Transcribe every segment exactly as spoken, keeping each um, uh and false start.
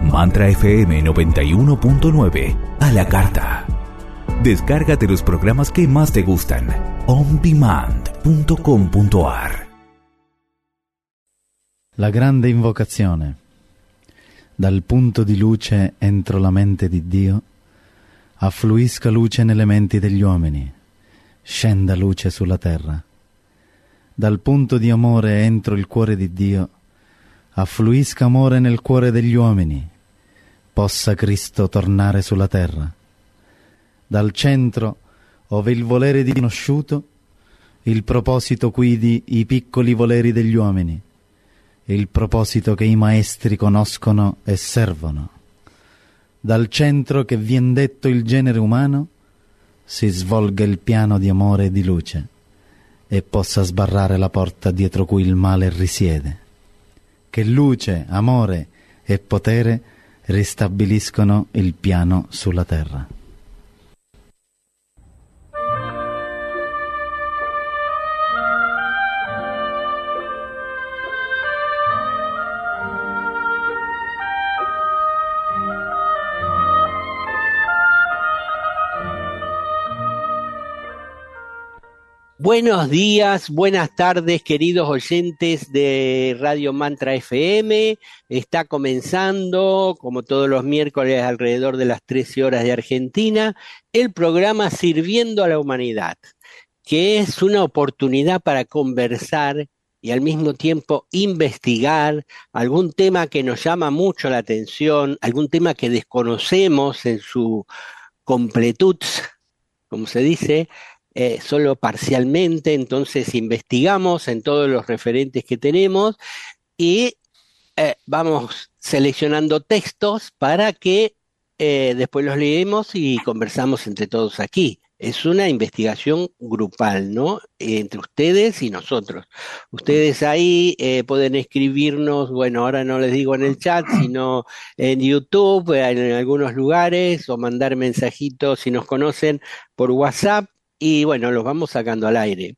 Mantra F M noventa y uno punto nueve a la carta. Descárgate los programas que más te gustan. on demand punto com punto a r. La grande invocazione. Dal punto di luce entro la mente di Dio, affluisca luce nelle menti degli uomini, scenda luce sulla terra. Dal punto di amore entro il cuore di Dio, affluisca amore nel cuore degli uomini, possa Cristo tornare sulla terra. Dal centro, ove il volere di conosciuto, il proposito quidi i piccoli voleri degli uomini, il proposito che i maestri conoscono e servono. Dal centro che vien detto il genere umano, si svolga il piano di amore e di luce, e possa sbarrare la porta dietro cui il male risiede. Che luce, amore e potere ristabiliscono il piano sulla terra. Buenos días, buenas tardes, queridos oyentes de Radio Mantra F M. Está comenzando, como todos los miércoles, alrededor de las trece horas de Argentina, el programa Sirviendo a la Humanidad, que es una oportunidad para conversar y al mismo tiempo investigar algún tema que nos llama mucho la atención, algún tema que desconocemos en su completud, como se dice, Eh, solo parcialmente. Entonces investigamos en todos los referentes que tenemos y eh, vamos seleccionando textos para que eh, después los leemos y conversamos entre todos aquí. Es una investigación grupal, ¿no? Entre ustedes y nosotros. Ustedes ahí eh, pueden escribirnos, bueno, ahora no les digo en el chat, sino en YouTube, en algunos lugares, o mandar mensajitos si nos conocen por WhatsApp. Y bueno, los vamos sacando al aire.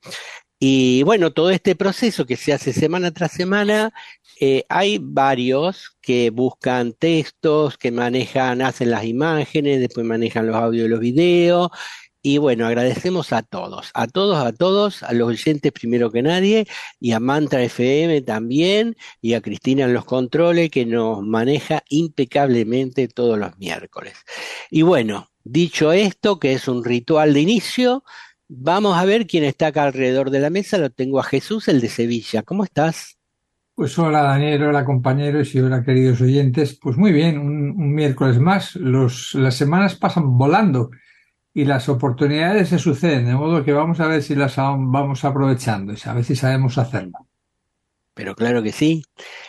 Y bueno, todo este proceso que se hace semana tras semana, eh, hay varios que buscan textos, que manejan, hacen las imágenes, después manejan los audios y los videos. Y bueno, agradecemos a todos, a todos, a todos, a los oyentes primero que nadie, y a Mantra F M también, y a Cristina en los controles, que nos maneja impecablemente todos los miércoles. Y bueno, dicho esto, que es un ritual de inicio, vamos a ver quién está acá alrededor de la mesa. Lo tengo a Jesús, el de Sevilla. ¿Cómo estás? Pues hola Daniel, hola compañeros y hola queridos oyentes. Pues muy bien, un, un miércoles más. Los, las semanas pasan volando y las oportunidades se suceden, de modo que vamos a ver si las vamos aprovechando, a ver si sabemos hacerlo. Pero claro que sí.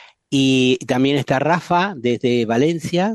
Y también está Rafa desde Valencia.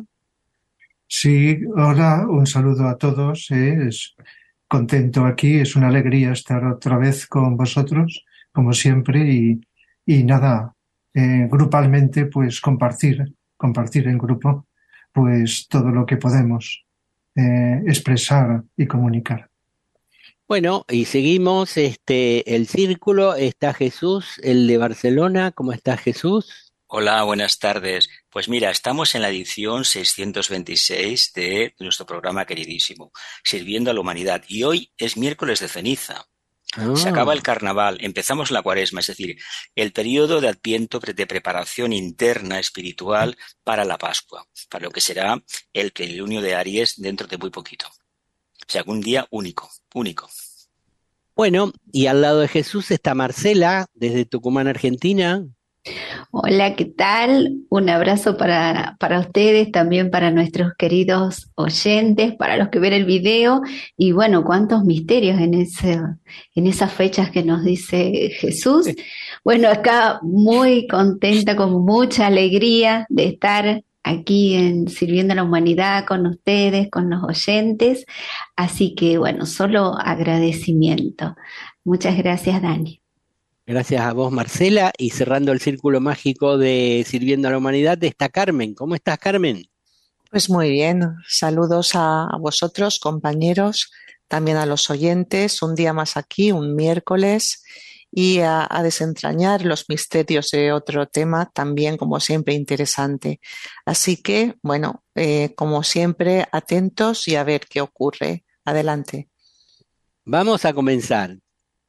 Sí, hola, un saludo a todos. Eh, es contento aquí, es una alegría estar otra vez con vosotros, como siempre, y, y nada, eh, grupalmente, pues compartir, compartir en grupo, pues todo lo que podemos eh, expresar y comunicar. Bueno, y seguimos este el círculo. Está Jesús, el de Barcelona. ¿Cómo está Jesús? Hola, buenas tardes. Pues mira, estamos en la edición seiscientos veintiséis de nuestro programa queridísimo, Sirviendo a la Humanidad. Y hoy es miércoles de ceniza. Ah. Se acaba el carnaval, empezamos la cuaresma, es decir, el periodo de adviento de preparación interna espiritual para la Pascua, para lo que será el plenilunio de Aries dentro de muy poquito. O sea, un día único, único. Bueno, y al lado de Jesús está Marcela, desde Tucumán, Argentina. Hola, ¿qué tal? Un abrazo para, para ustedes, también para nuestros queridos oyentes, para los que ven el video. Y bueno, cuántos misterios en, ese, en esas fechas que nos dice Jesús. Bueno, acá muy contenta, con mucha alegría de estar aquí en Sirviendo a la Humanidad con ustedes, con los oyentes. Así que bueno, solo agradecimiento. Muchas gracias, Dani. Gracias a vos, Marcela. Y cerrando el círculo mágico de Sirviendo a la Humanidad está Carmen. ¿Cómo estás, Carmen? Pues muy bien. Saludos a vosotros, compañeros, también a los oyentes. Un día más aquí, un miércoles. y a, a desentrañar los misterios de otro tema también, como siempre, interesante. Así que, bueno, eh, como siempre, atentos y a ver qué ocurre. Adelante. Vamos a comenzar.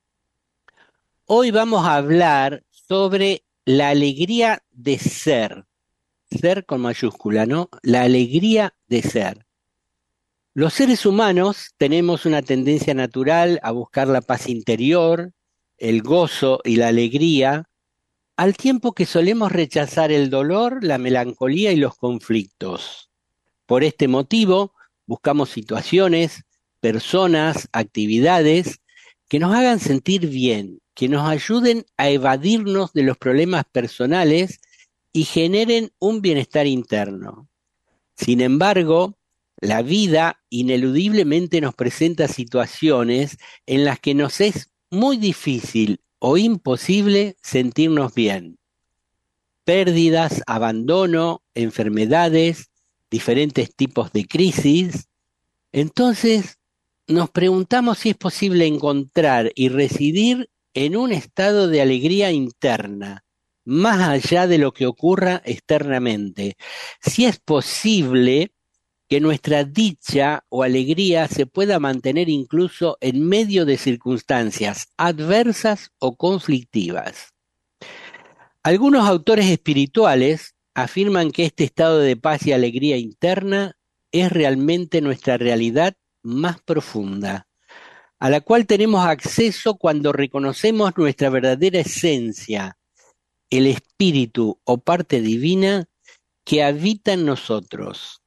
Hoy vamos a hablar sobre la alegría de ser. Ser con mayúscula, ¿no? La alegría de ser. Los seres humanos tenemos una tendencia natural a buscar la paz interior, el gozo y la alegría, al tiempo que solemos rechazar el dolor, la melancolía y los conflictos. Por este motivo, buscamos situaciones, personas, actividades que nos hagan sentir bien, que nos ayuden a evadirnos de los problemas personales y generen un bienestar interno. Sin embargo, la vida ineludiblemente nos presenta situaciones en las que nos es muy difícil o imposible sentirnos bien. Pérdidas, abandono, enfermedades, diferentes tipos de crisis. Entonces, nos preguntamos si es posible encontrar y residir en un estado de alegría interna, más allá de lo que ocurra externamente. Si es posible que nuestra dicha o alegría se pueda mantener incluso en medio de circunstancias adversas o conflictivas. Algunos autores espirituales afirman que este estado de paz y alegría interna es realmente nuestra realidad más profunda, a la cual tenemos acceso cuando reconocemos nuestra verdadera esencia, el espíritu o parte divina que habita en nosotros.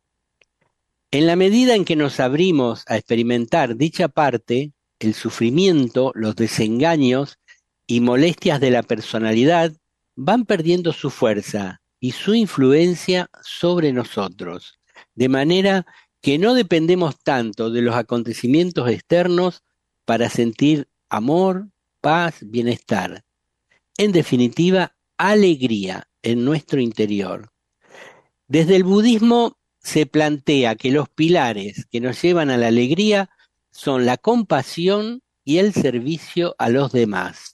En la medida en que nos abrimos a experimentar dicha parte, el sufrimiento, los desengaños y molestias de la personalidad van perdiendo su fuerza y su influencia sobre nosotros, de manera que no dependemos tanto de los acontecimientos externos para sentir amor, paz, bienestar. En definitiva, alegría en nuestro interior. Desde el budismo se plantea que los pilares que nos llevan a la alegría son la compasión y el servicio a los demás.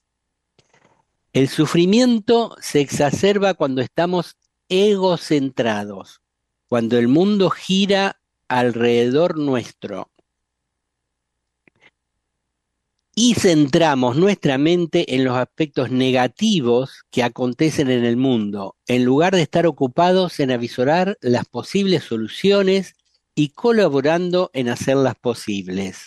El sufrimiento se exacerba cuando estamos egocentrados, cuando el mundo gira alrededor nuestro y centramos nuestra mente en los aspectos negativos que acontecen en el mundo, en lugar de estar ocupados en avisorar las posibles soluciones y colaborando en hacerlas posibles.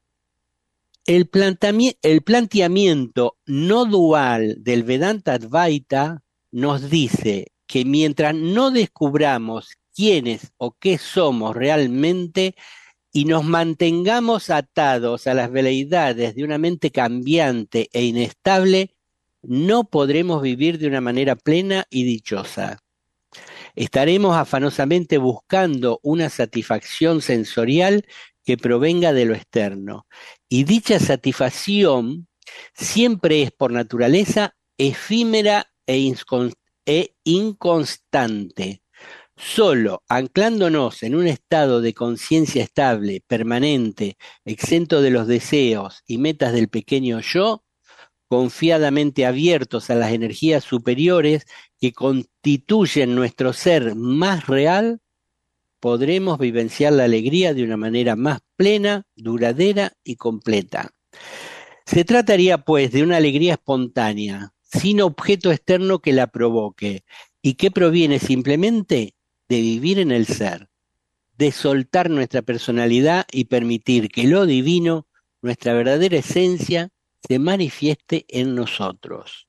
El, plantami- el planteamiento no dual del Vedanta Advaita nos dice que mientras no descubramos quiénes o qué somos realmente y nos mantengamos atados a las veleidades de una mente cambiante e inestable, no podremos vivir de una manera plena y dichosa. Estaremos afanosamente buscando una satisfacción sensorial que provenga de lo externo. Y dicha satisfacción siempre es por naturaleza efímera e, incon- e inconstante. Solo anclándonos en un estado de conciencia estable, permanente, exento de los deseos y metas del pequeño yo, confiadamente abiertos a las energías superiores que constituyen nuestro ser más real, podremos vivenciar la alegría de una manera más plena, duradera y completa. Se trataría, pues, de una alegría espontánea, sin objeto externo que la provoque, y que proviene simplemente de vivir en el ser, de soltar nuestra personalidad y permitir que lo divino, nuestra verdadera esencia, se manifieste en nosotros.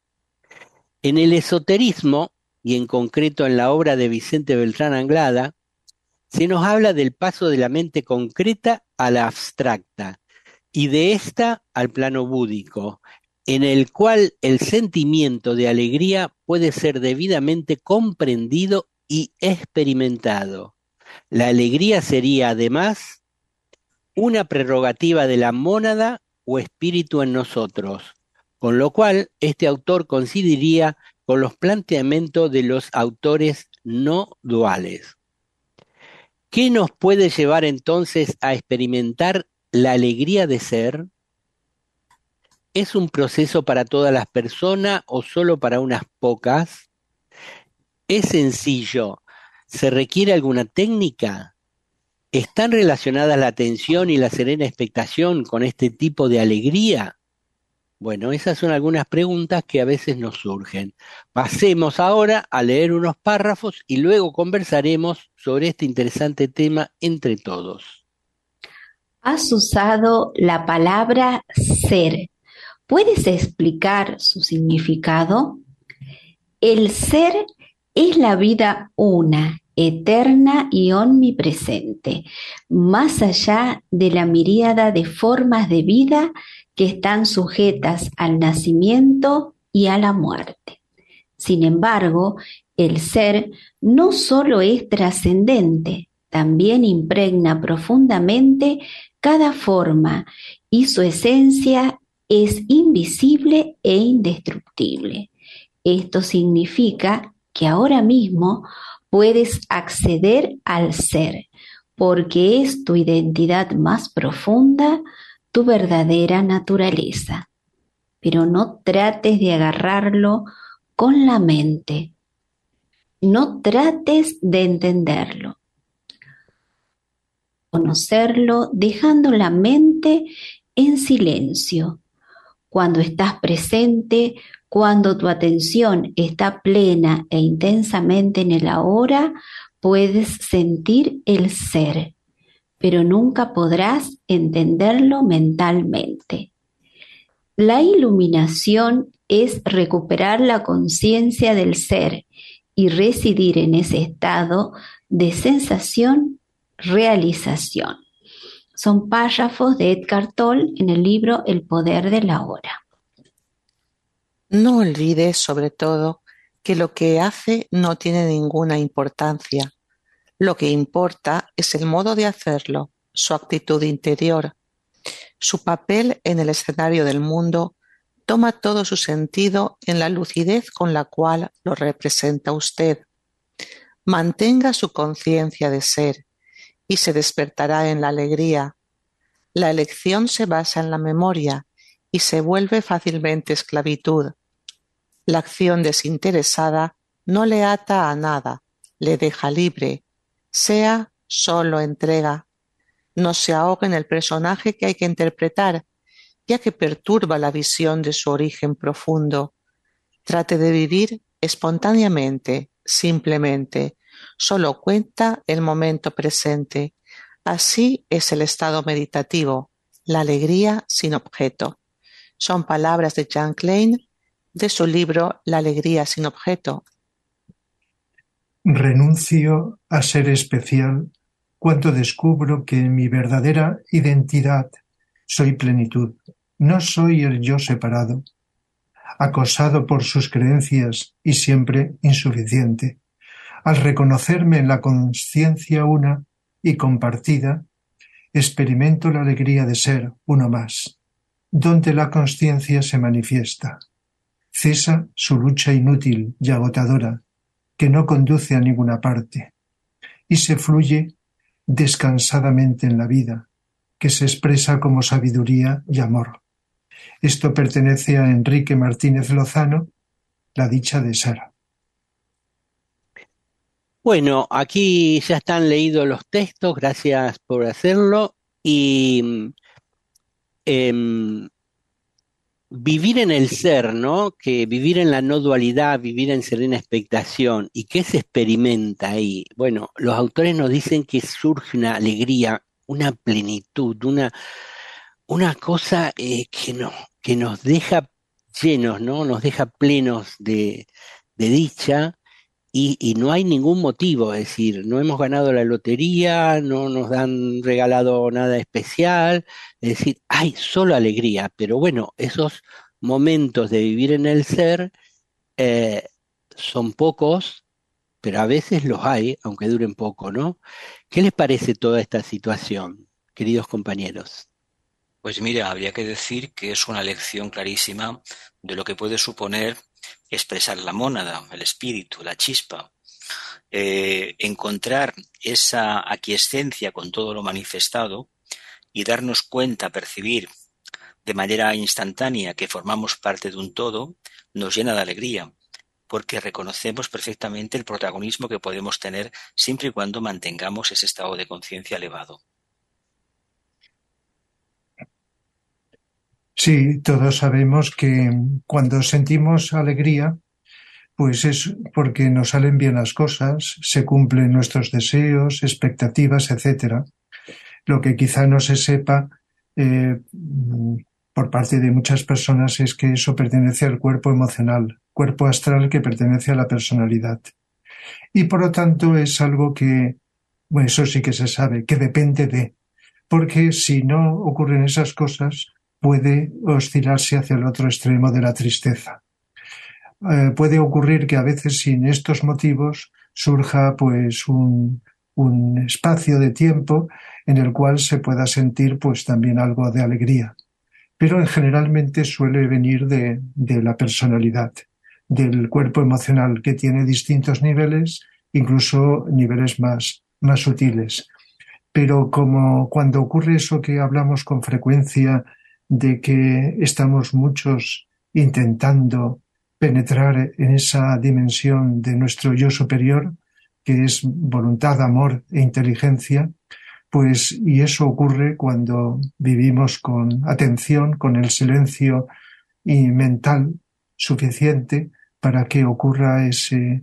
En el esoterismo, y en concreto en la obra de Vicente Beltrán Anglada, se nos habla del paso de la mente concreta a la abstracta y de esta al plano búdico, en el cual el sentimiento de alegría puede ser debidamente comprendido y experimentado. La alegría sería además una prerrogativa de la mónada o espíritu en nosotros, con lo cual este autor coincidiría con los planteamientos de los autores no duales. ¿Qué nos puede llevar entonces a experimentar la alegría de ser? ¿Es un proceso para todas las personas o solo para unas pocas? ¿Es sencillo? ¿Se requiere alguna técnica? ¿Están relacionadas la atención y la serena expectación con este tipo de alegría? Bueno, esas son algunas preguntas que a veces nos surgen. Pasemos ahora a leer unos párrafos y luego conversaremos sobre este interesante tema entre todos. Has usado la palabra ser. ¿Puedes explicar su significado? El ser es la vida una, eterna y omnipresente, más allá de la miríada de formas de vida que están sujetas al nacimiento y a la muerte. Sin embargo, el ser no solo es trascendente, también impregna profundamente cada forma y su esencia es invisible e indestructible. Esto significa que ahora mismo puedes acceder al ser, porque es tu identidad más profunda, tu verdadera naturaleza. Pero no trates de agarrarlo con la mente. No trates de entenderlo. Conocerlo dejando la mente en silencio. Cuando estás presente, cuando tu atención está plena e intensamente en el ahora, puedes sentir el ser, pero nunca podrás entenderlo mentalmente. La iluminación es recuperar la conciencia del ser y residir en ese estado de sensación-realización. Son párrafos de Eckhart Tolle en el libro El poder de la hora. No olvides, sobre todo, que lo que hace no tiene ninguna importancia. Lo que importa es el modo de hacerlo, su actitud interior. Su papel en el escenario del mundo toma todo su sentido en la lucidez con la cual lo representa usted. Mantenga su conciencia de ser y se despertará en la alegría. La elección se basa en la memoria y se vuelve fácilmente esclavitud. La acción desinteresada no le ata a nada, le deja libre, sea solo entrega. No se ahoga en el personaje que hay que interpretar, ya que perturba la visión de su origen profundo. Trate de vivir espontáneamente, simplemente. Solo cuenta el momento presente. Así es el estado meditativo, la alegría sin objeto. Son palabras de Jan Klein de su libro La alegría sin objeto. Renuncio a ser especial cuando descubro que en mi verdadera identidad soy plenitud. No soy el yo separado, acosado por sus creencias y siempre insuficiente. Al reconocerme en la conciencia una y compartida, experimento la alegría de ser uno más, donde la consciencia se manifiesta. Cesa su lucha inútil y agotadora, que no conduce a ninguna parte, y se fluye descansadamente en la vida, que se expresa como sabiduría y amor. Esto pertenece a Enrique Martínez Lozano, La dicha de ser. Bueno, aquí ya están leídos los textos, gracias por hacerlo. Y eh, vivir en el ser, ¿no? Que vivir en la no dualidad, vivir en serena expectación. ¿Y qué se experimenta ahí? Bueno, los autores nos dicen que surge una alegría, una plenitud, una, una cosa eh, que, no, que nos deja llenos, ¿no? Nos deja plenos de, de dicha. Y, y no hay ningún motivo, es decir, no hemos ganado la lotería, no nos han regalado nada especial, es decir, hay solo alegría, pero bueno, esos momentos de vivir en el ser eh, son pocos, pero a veces los hay, aunque duren poco, ¿no? ¿Qué les parece toda esta situación, queridos compañeros? Pues mira, habría que decir que es una lección clarísima de lo que puede suponer expresar la mónada, el espíritu, la chispa. Eh, encontrar esa aquiescencia con todo lo manifestado y darnos cuenta, percibir de manera instantánea que formamos parte de un todo, nos llena de alegría, porque reconocemos perfectamente el protagonismo que podemos tener siempre y cuando mantengamos ese estado de conciencia elevado. Sí, todos sabemos que cuando sentimos alegría, pues es porque nos salen bien las cosas, se cumplen nuestros deseos, expectativas, etcétera. Lo que quizá no se sepa eh, por parte de muchas personas es que eso pertenece al cuerpo emocional, cuerpo astral que pertenece a la personalidad. Y por lo tanto es algo que, bueno, eso sí que se sabe, que depende de, porque si no ocurren esas cosas, puede oscilarse hacia el otro extremo de la tristeza. Eh, puede ocurrir que a veces sin estos motivos surja pues un, un espacio de tiempo en el cual se pueda sentir pues también algo de alegría. Pero generalmente suele venir de, de la personalidad, del cuerpo emocional, que tiene distintos niveles, incluso niveles más, más sutiles. Pero como cuando ocurre eso que hablamos con frecuencia de que estamos muchos intentando penetrar en esa dimensión de nuestro yo superior, que es voluntad, amor e inteligencia, pues, y eso ocurre cuando vivimos con atención, con el silencio y mental suficiente para que ocurra ese,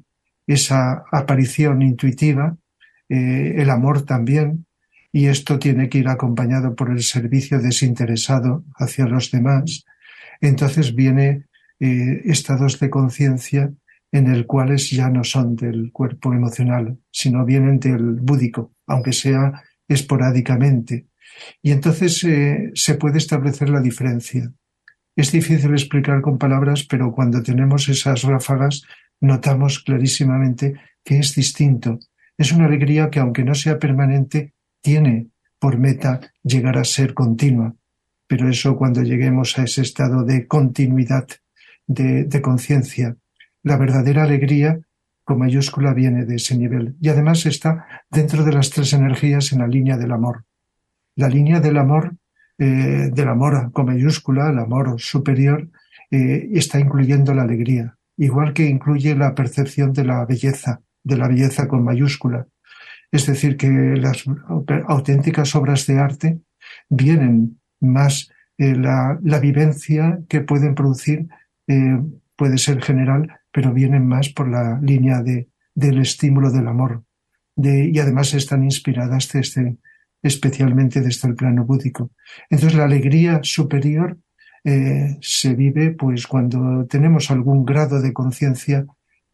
esa aparición intuitiva, eh, el amor también, y esto tiene que ir acompañado por el servicio desinteresado hacia los demás. Entonces viene eh, estados de conciencia en el cuales ya no son del cuerpo emocional, sino vienen del búdico, aunque sea esporádicamente. Y entonces eh, se puede establecer la diferencia. Es difícil explicar con palabras, pero cuando tenemos esas ráfagas notamos clarísimamente que es distinto. Es una alegría que, aunque no sea permanente, tiene por meta llegar a ser continua. Pero eso, cuando lleguemos a ese estado de continuidad, de, de conciencia, la verdadera alegría con mayúscula viene de ese nivel. Y además está dentro de las tres energías en la línea del amor. La línea del amor, eh, del amor con mayúscula, el amor superior, eh, está incluyendo la alegría, igual que incluye la percepción de la belleza, de la belleza con mayúscula. Es decir, que las auténticas obras de arte vienen más, eh, la, la vivencia que pueden producir eh, puede ser general, pero vienen más por la línea de, del estímulo del amor. De, y además están inspiradas desde, especialmente desde el plano búdico. Entonces la alegría superior eh, se vive pues cuando tenemos algún grado de conciencia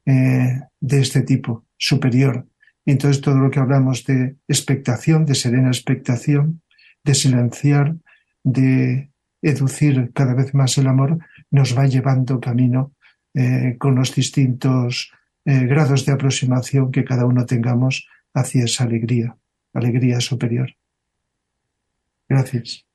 eh, de este tipo, superior. Entonces todo lo que hablamos de expectación, de serena expectación, de silenciar, de educir cada vez más el amor, nos va llevando camino eh, con los distintos eh, grados de aproximación que cada uno tengamos hacia esa alegría, alegría superior. Gracias.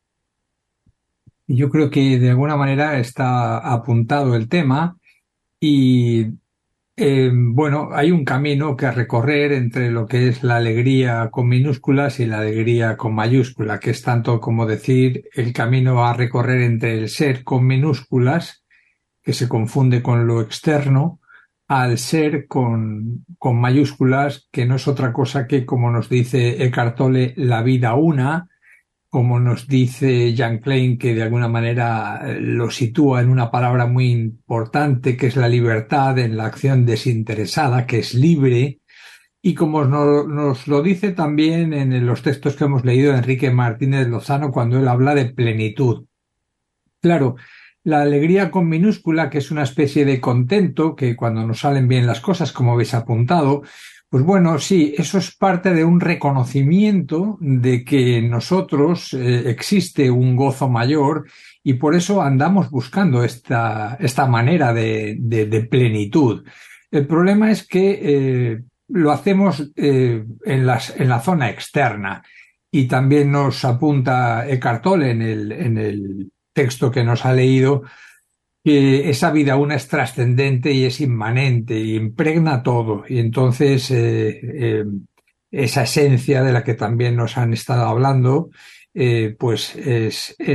Yo creo que de alguna manera está apuntado el tema y Eh, bueno, hay un camino que recorrer entre lo que es la alegría con minúsculas y la alegría con mayúscula, que es tanto como decir el camino a recorrer entre el ser con minúsculas, que se confunde con lo externo, al ser con, con mayúsculas, que no es otra cosa que, como nos dice Eckhart Tolle, la vida una, como nos dice Jan Klein, que de alguna manera lo sitúa en una palabra muy importante, que es la libertad en la acción desinteresada, que es libre, y como nos, nos lo dice también en los textos que hemos leído de Enrique Martínez Lozano cuando él habla de plenitud. Claro, la alegría con minúscula, que es una especie de contento, que cuando nos salen bien las cosas, como habéis apuntado, pues bueno, sí, eso es parte de un reconocimiento de que en nosotros eh, existe un gozo mayor y por eso andamos buscando esta, esta manera de, de, de plenitud. El problema es que eh, lo hacemos eh, en, las, en la zona externa y también nos apunta Eckhart Tolle en el, en el texto que nos ha leído que esa vida una es trascendente y es inmanente y impregna todo. Y entonces eh, eh, esa esencia de la que también nos han estado hablando, eh, pues es, es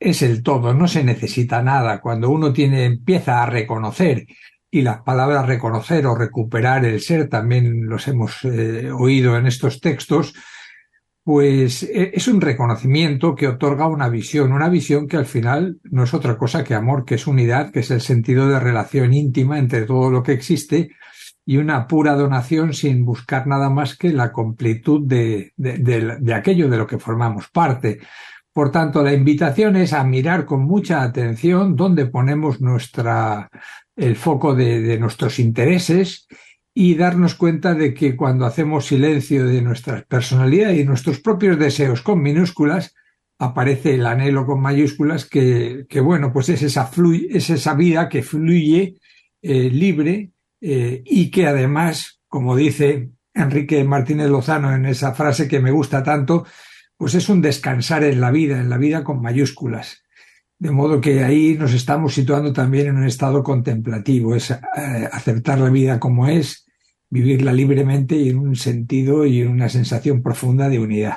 es el todo, no se necesita nada. Cuando uno tiene, empieza a reconocer, y las palabras reconocer o recuperar el ser también los hemos eh, oído en estos textos, pues eh, es un reconocimiento que otorga una visión, una visión que al final no es otra cosa que amor, que es unidad, que es el sentido de relación íntima entre todo lo que existe, y una pura donación sin buscar nada más que la completud de, de, de, de aquello de lo que formamos parte. Por tanto, la invitación es a mirar con mucha atención dónde ponemos nuestra, el foco de, de nuestros intereses, y darnos cuenta de que cuando hacemos silencio de nuestra personalidad y nuestros propios deseos con minúsculas, aparece el anhelo con mayúsculas, que, que bueno, pues es esa, fluye, es esa vida que fluye eh, libre, eh, y que además, como dice Enrique Martínez Lozano en esa frase que me gusta tanto, pues es un descansar en la vida, en la vida con mayúsculas. De modo que ahí nos estamos situando también en un estado contemplativo, es eh, aceptar la vida como es, vivirla libremente y en un sentido y en una sensación profunda de unidad.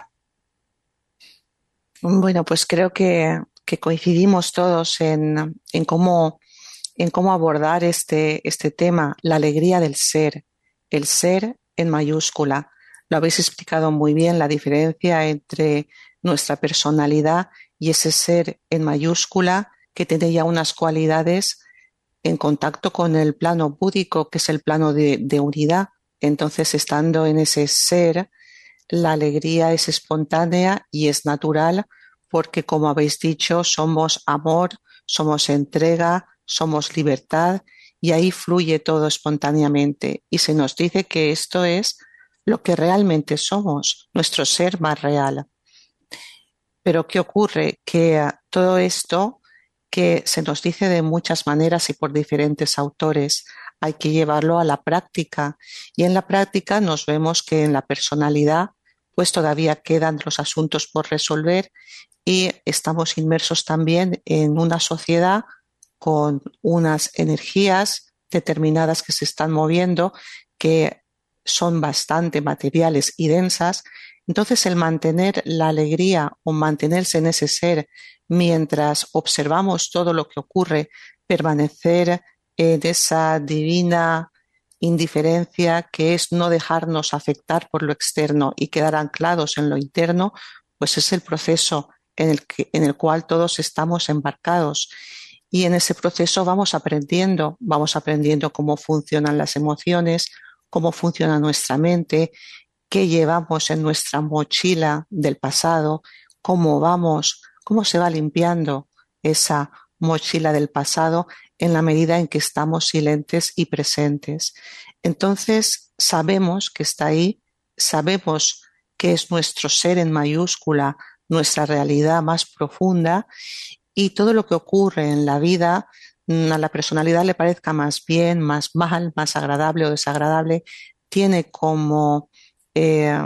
Bueno, pues creo que, que coincidimos todos en, en, cómo, en cómo abordar este, este tema, la alegría del ser, el ser en mayúscula. Lo habéis explicado muy bien, la diferencia entre nuestra personalidad y ese ser en mayúscula, que tiene ya unas cualidades en contacto con el plano búdico, que es el plano de, de unidad. Entonces, estando en ese ser, la alegría es espontánea y es natural, porque, como habéis dicho, somos amor, somos entrega, somos libertad, y ahí fluye todo espontáneamente. Y se nos dice que esto es lo que realmente somos, nuestro ser más real. Pero ¿qué ocurre? Que uh, todo esto, que se nos dice de muchas maneras y por diferentes autores, hay que llevarlo a la práctica. Y en la práctica nos vemos que en la personalidad pues todavía quedan los asuntos por resolver, y estamos inmersos también en una sociedad con unas energías determinadas que se están moviendo, que son bastante materiales y densas. Entonces, el mantener la alegría o mantenerse en ese ser mientras observamos todo lo que ocurre, permanecer en esa divina indiferencia, que es no dejarnos afectar por lo externo y quedar anclados en lo interno, pues es el proceso en el que, en el cual todos estamos embarcados. Y en ese proceso vamos aprendiendo, vamos aprendiendo cómo funcionan las emociones, cómo funciona nuestra mente, qué llevamos en nuestra mochila del pasado, cómo vamos, cómo se va limpiando esa mochila del pasado en la medida en que estamos silentes y presentes. Entonces sabemos que está ahí, sabemos que es nuestro ser en mayúscula, nuestra realidad más profunda, y todo lo que ocurre en la vida, a la personalidad le parezca más bien, más mal, más agradable o desagradable, tiene como eh,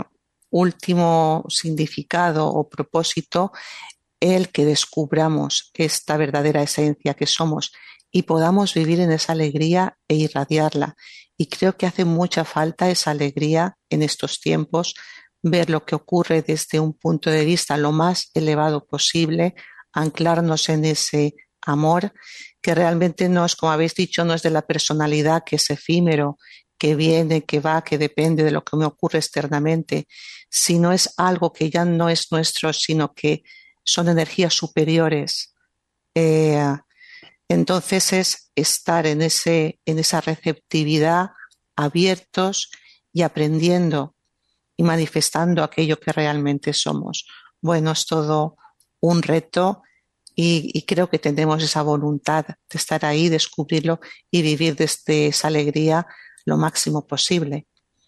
último significado o propósito el que descubramos esta verdadera esencia que somos y podamos vivir en esa alegría e irradiarla. Y creo que hace mucha falta esa alegría en estos tiempos, ver lo que ocurre desde un punto de vista lo más elevado posible, anclarnos en ese amor, que realmente no es, como habéis dicho, no es de la personalidad, que es efímero, que viene, que va, que depende de lo que me ocurre externamente, sino es algo que ya no es nuestro, sino que son energías superiores. Eh, entonces es estar en, ese, en esa receptividad, abiertos y aprendiendo y manifestando aquello que realmente somos. Bueno, es todo un reto, y, y creo que tenemos esa voluntad de estar ahí, descubrirlo y vivir desde esa alegría lo máximo posible.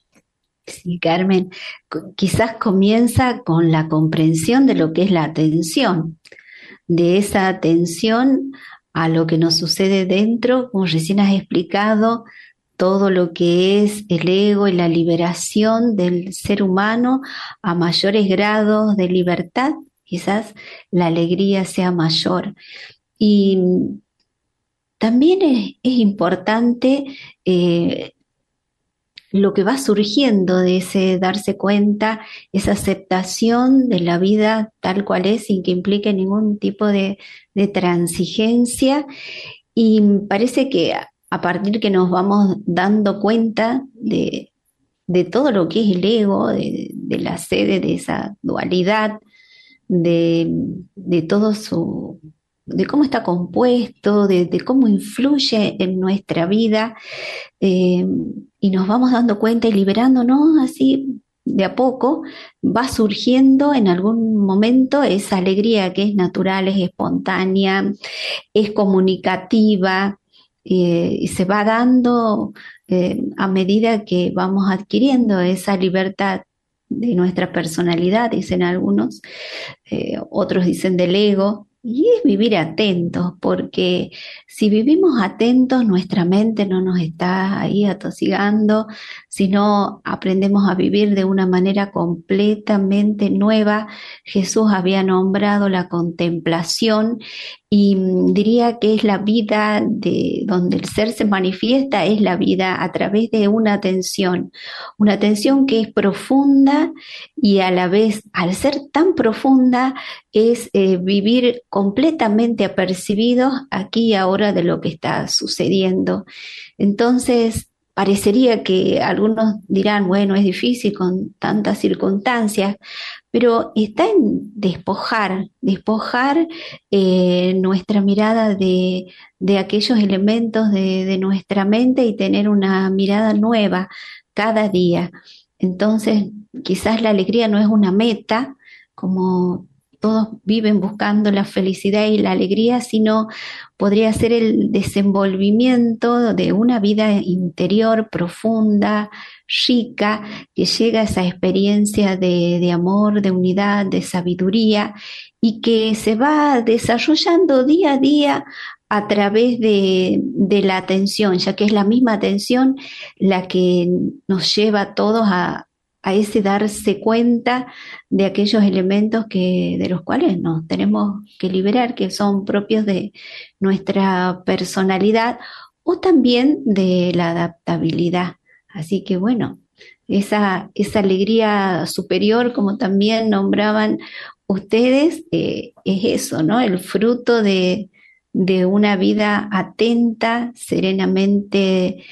Sí, Carmen, quizás comienza con la comprensión de lo que es la atención, de esa atención a lo que nos sucede dentro, como recién has explicado, todo lo que es el ego y la liberación del ser humano a mayores grados de libertad, quizás la alegría sea mayor. Y también es, es importante eh, lo que va surgiendo de ese darse cuenta, esa aceptación de la vida tal cual es, sin que implique ningún tipo de, de transigencia. Y parece que a a partir que nos vamos dando cuenta de, de todo lo que es el ego, de, de la sede, de esa dualidad, de, de todo su, de cómo está compuesto, de, de cómo influye en nuestra vida, eh, y nos vamos dando cuenta y liberándonos así de a poco, va surgiendo en algún momento esa alegría que es natural, es espontánea, es comunicativa, eh, y se va dando eh, a medida que vamos adquiriendo esa libertad de nuestra personalidad, dicen algunos, eh, otros dicen del ego, y es vivir atentos, porque si vivimos atentos, nuestra mente no nos está ahí atosigando, sino aprendemos a vivir de una manera completamente nueva. Jesús había nombrado la contemplación y mm, diría que es la vida de donde el ser se manifiesta, es la vida a través de una atención, una atención que es profunda y a la vez, al ser tan profunda, es eh, vivir completamente apercibidos aquí y ahora de lo que está sucediendo. Entonces, parecería que algunos dirán, bueno, es difícil con tantas circunstancias, pero está en despojar, despojar eh, nuestra mirada de, de aquellos elementos de, de nuestra mente y tener una mirada nueva cada día. Entonces, quizás la alegría no es una meta, como todos viven buscando la felicidad y la alegría, sino podría ser el desenvolvimiento de una vida interior profunda, rica, que llega a esa experiencia de, de amor, de unidad, de sabiduría, y que se va desarrollando día a día a través de, de la atención, ya que es la misma atención la que nos lleva a todos a, a ese darse cuenta de aquellos elementos que, de los cuales nos tenemos que liberar, que son propios de nuestra personalidad o también de la adaptabilidad. Así que bueno, esa, esa alegría superior, como también nombraban ustedes, eh, es eso, ¿no? El fruto de, de una vida atenta, serenamente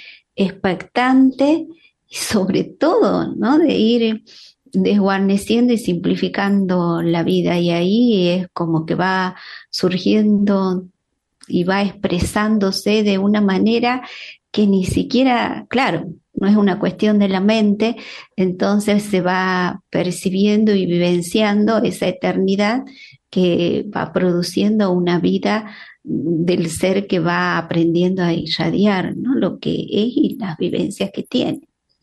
expectante, y sobre todo, ¿no? De ir desguarneciendo y simplificando la vida, y ahí es como que va surgiendo y va expresándose de una manera que ni siquiera, claro, no es una cuestión de la mente, entonces se va percibiendo y vivenciando esa eternidad que va produciendo una vida del ser que va aprendiendo a irradiar, ¿no? Lo que es y las vivencias que tiene.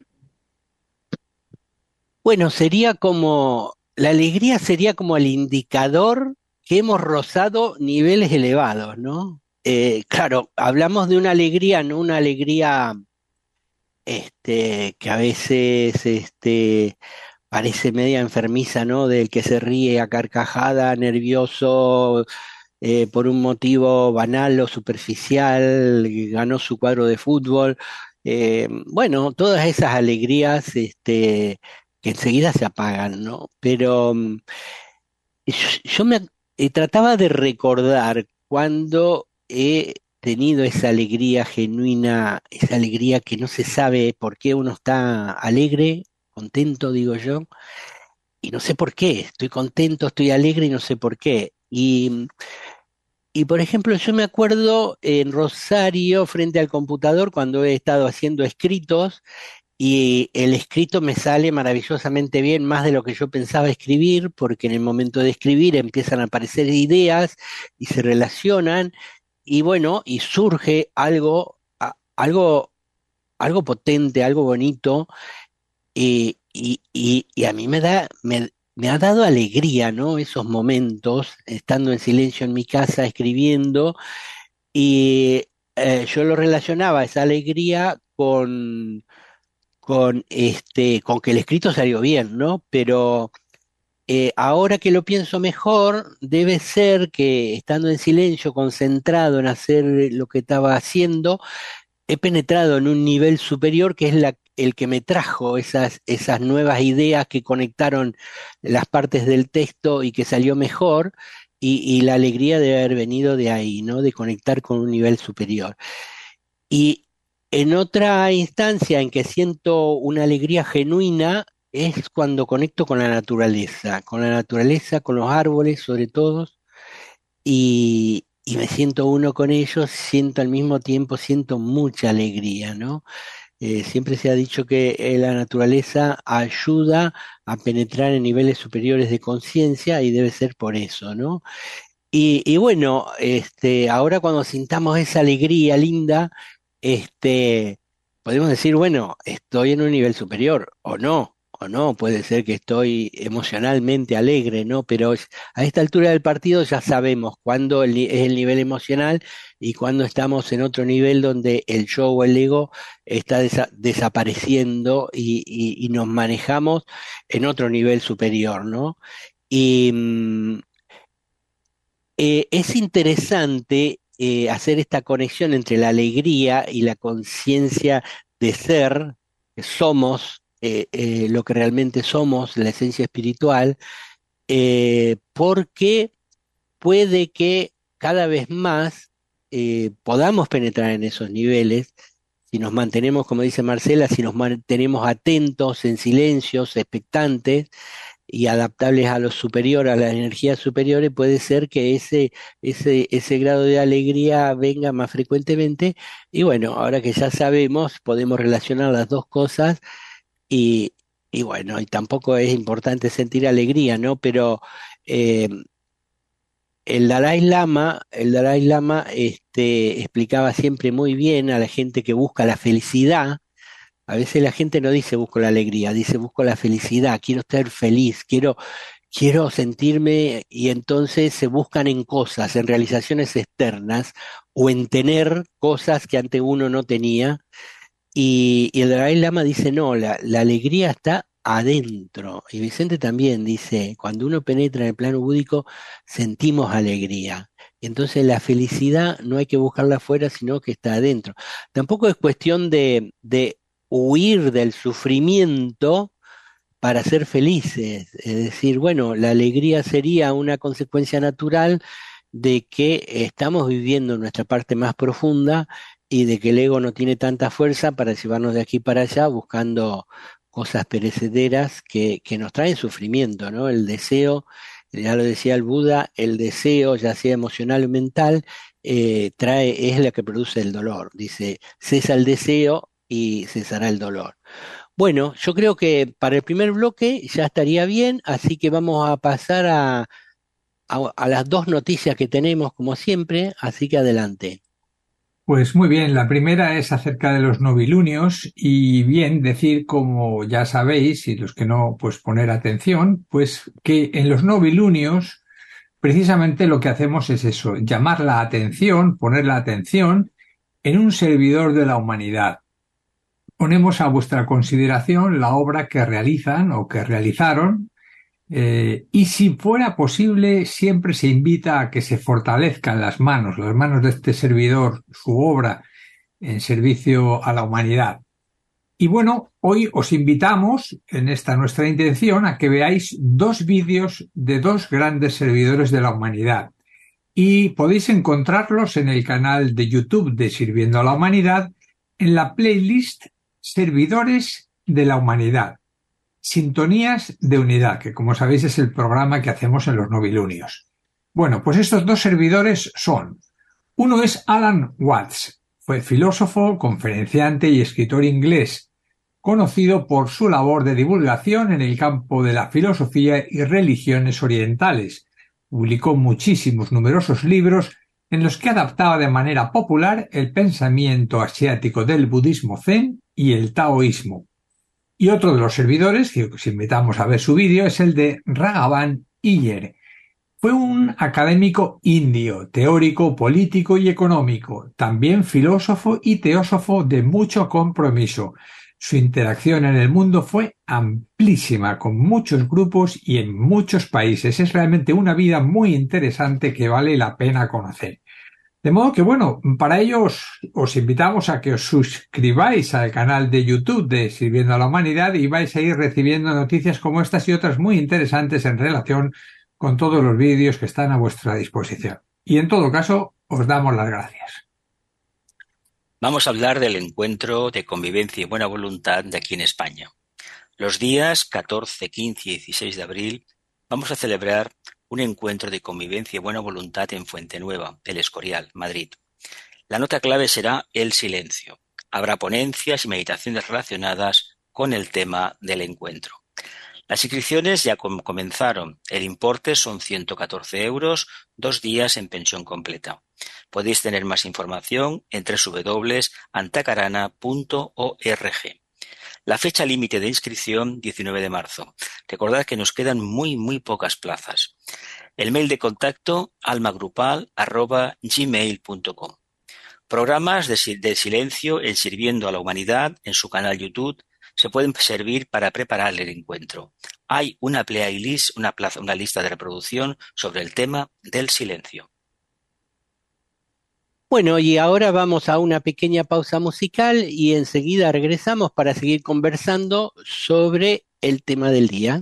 Bueno, sería como, la alegría sería como el indicador que hemos rozado niveles elevados, ¿no? Eh, claro, hablamos de una alegría, no una alegría este, que a veces este, parece media enfermiza, ¿no? Del que se ríe a carcajada, nervioso, eh, por un motivo banal o superficial, ganó su cuadro de fútbol. Eh, bueno, todas esas alegrías este, que enseguida se apagan, ¿no? Pero mm, yo, yo me eh, trataba de recordar cuando he tenido esa alegría genuina, esa alegría que no se sabe por qué uno está alegre, contento, digo yo, y no sé por qué, estoy contento, estoy alegre y no sé por qué. Y, y por ejemplo, yo me acuerdo en Rosario, frente al computador, cuando he estado haciendo escritos, y el escrito me sale maravillosamente bien, más de lo que yo pensaba escribir, porque en el momento de escribir empiezan a aparecer ideas y se relacionan, y bueno, y surge algo, a- algo, algo potente, algo bonito, y, y, y, y a mí me da, me, me ha dado alegría, ¿no? Esos momentos, estando en silencio en mi casa, escribiendo, y eh, yo lo relacionaba, esa alegría, con con este, con que el escrito salió bien, ¿no? Pero eh, ahora que lo pienso mejor, debe ser que estando en silencio, concentrado en hacer lo que estaba haciendo, he penetrado en un nivel superior que es la, el que me trajo esas, esas nuevas ideas que conectaron las partes del texto y que salió mejor, y, y la alegría de haber venido de ahí, ¿no? De conectar con un nivel superior. Y en otra instancia en que siento una alegría genuina es cuando conecto con la naturaleza, con la naturaleza, con los árboles sobre todo, y, y me siento uno con ellos, siento al mismo tiempo, siento mucha alegría, ¿no? Eh, siempre se ha dicho que eh, la naturaleza ayuda a penetrar en niveles superiores de conciencia y debe ser por eso, ¿no? Y, y bueno, este, ahora cuando sintamos esa alegría linda, este, podemos decir, bueno, estoy en un nivel superior, o no, o no, puede ser que estoy emocionalmente alegre, ¿no? Pero es- a esta altura del partido ya sabemos cuándo el ni- es el nivel emocional y cuándo estamos en otro nivel donde el yo o el ego está desa- desapareciendo y, y- y nos manejamos en otro nivel superior, ¿no? Y, mm, eh, es interesante eh, hacer esta conexión entre la alegría y la conciencia de ser, que somos eh, eh, lo que realmente somos, la esencia espiritual, eh, porque puede que cada vez más eh, podamos penetrar en esos niveles si nos mantenemos, como dice Marcela, si nos mantenemos atentos, en silencios, expectantes y adaptables a lo superior, a las energías superiores, puede ser que ese, ese, ese grado de alegría venga más frecuentemente. Y bueno, ahora que ya sabemos, podemos relacionar las dos cosas y, y bueno, y tampoco es importante sentir alegría, ¿no? Pero eh, el Dalai Lama, el Dalai Lama este, explicaba siempre muy bien a la gente que busca la felicidad. A veces la gente no dice busco la alegría, dice busco la felicidad, quiero estar feliz, quiero, quiero sentirme, y entonces se buscan en cosas, en realizaciones externas o en tener cosas que ante uno no tenía. Y, y el Dalai Lama dice no, la, la alegría está adentro. Y Vicente también dice, cuando uno penetra en el plano búdico, sentimos alegría. Entonces la felicidad no hay que buscarla afuera, sino que está adentro. Tampoco es cuestión de, de huir del sufrimiento para ser felices. Es decir, bueno, la alegría sería una consecuencia natural de que estamos viviendo nuestra parte más profunda y de que el ego no tiene tanta fuerza para llevarnos de aquí para allá buscando cosas perecederas que, que nos traen sufrimiento, ¿no? El deseo, ya lo decía el Buda, el deseo, ya sea emocional o mental, eh, trae, es la que produce el dolor. Dice, cesa el deseo y cesará el dolor. Bueno, yo creo que para el primer bloque ya estaría bien, así que vamos a pasar a, a, a las dos noticias que tenemos, como siempre, así que adelante. Pues muy bien, la primera es acerca de los novilunios y bien decir, como ya sabéis, y los que no, pues poner atención, pues que en los novilunios precisamente lo que hacemos es eso, llamar la atención, poner la atención en un servidor de la humanidad. Ponemos a vuestra consideración la obra que realizan o que realizaron, eh, y si fuera posible siempre se invita a que se fortalezcan las manos, las manos de este servidor, su obra en servicio a la humanidad. Y bueno, hoy os invitamos en esta nuestra intención a que veáis dos vídeos de dos grandes servidores de la humanidad. Y podéis encontrarlos en el canal de YouTube de Sirviendo a la Humanidad, en la playlist Servidores de la Humanidad, Sintonías de Unidad, que como sabéis es el programa que hacemos en los novilunios. Bueno, pues estos dos servidores son, uno es Alan Watts, fue filósofo, conferenciante y escritor inglés, conocido por su labor de divulgación en el campo de la filosofía y religiones orientales. Publicó muchísimos numerosos libros en los que adaptaba de manera popular el pensamiento asiático del budismo zen y el taoísmo. Y otro de los servidores, que os invitamos a ver su vídeo, es el de Raghavan Iyer. Fue un académico indio, teórico, político y económico, también filósofo y teósofo de mucho compromiso. Su interacción en el mundo fue amplísima, con muchos grupos y en muchos países. Es realmente una vida muy interesante que vale la pena conocer. De modo que, bueno, para ello os, os invitamos a que os suscribáis al canal de YouTube de Sirviendo a la Humanidad y vais a ir recibiendo noticias como estas y otras muy interesantes en relación con todos los vídeos que están a vuestra disposición. Y en todo caso, os damos las gracias. Vamos a hablar del encuentro de convivencia y buena voluntad de aquí en España. Los días catorce, quince y dieciséis de abril vamos a celebrar un encuentro de convivencia y buena voluntad en Fuentenueva, El Escorial, Madrid. La nota clave será el silencio. Habrá ponencias y meditaciones relacionadas con el tema del encuentro. Las inscripciones ya com- comenzaron. El importe son ciento catorce euros, dos días en pensión completa. Podéis tener más información en doble u doble u doble u punto antacarana punto org. La fecha límite de inscripción, diecinueve de marzo. Recordad que nos quedan muy, muy pocas plazas. El mail de contacto, almagrupal arroba gmail punto com. Programas de, de silencio en Sirviendo a la Humanidad en su canal YouTube se pueden servir para preparar el encuentro. Hay una playlist, una, plaza, una lista de reproducción sobre el tema del silencio. Bueno, y ahora vamos a una pequeña pausa musical y enseguida regresamos para seguir conversando sobre el tema del día.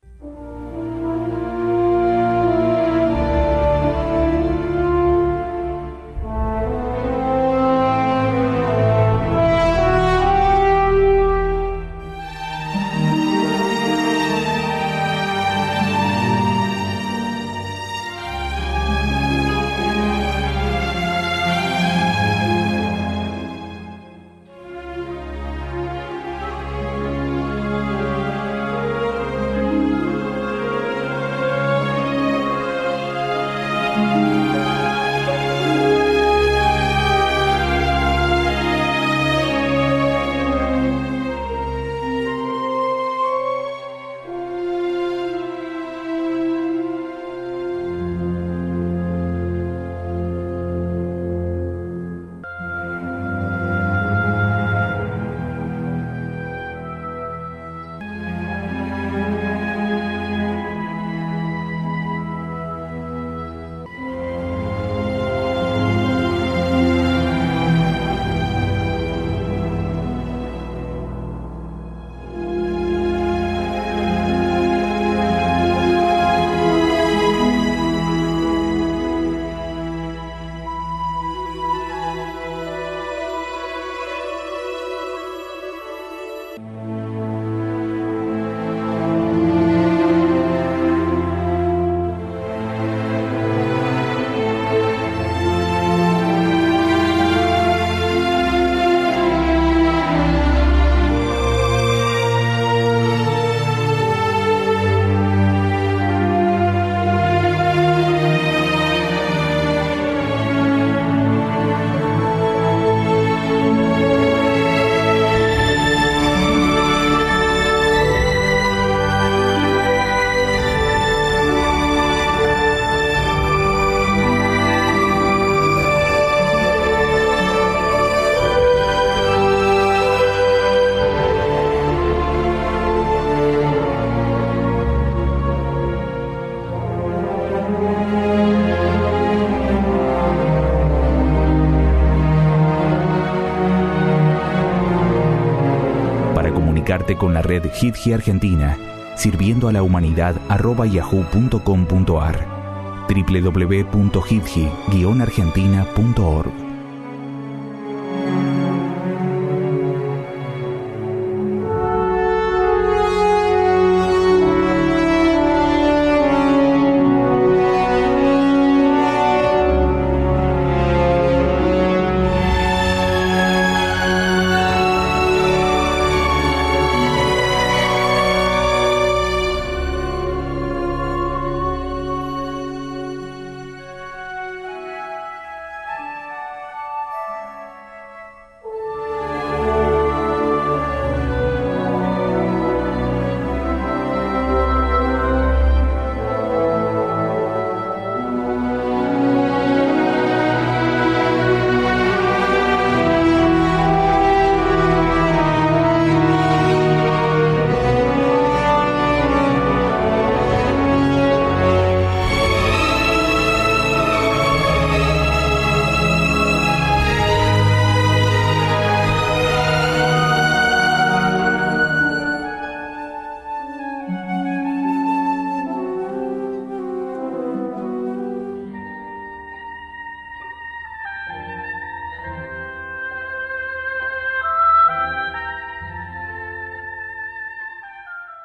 Con la red Hidji Argentina, sirviendo a la humanidad arroba yahoo punto com punto ar, doble u doble u doble u punto hidji guion argentina punto org.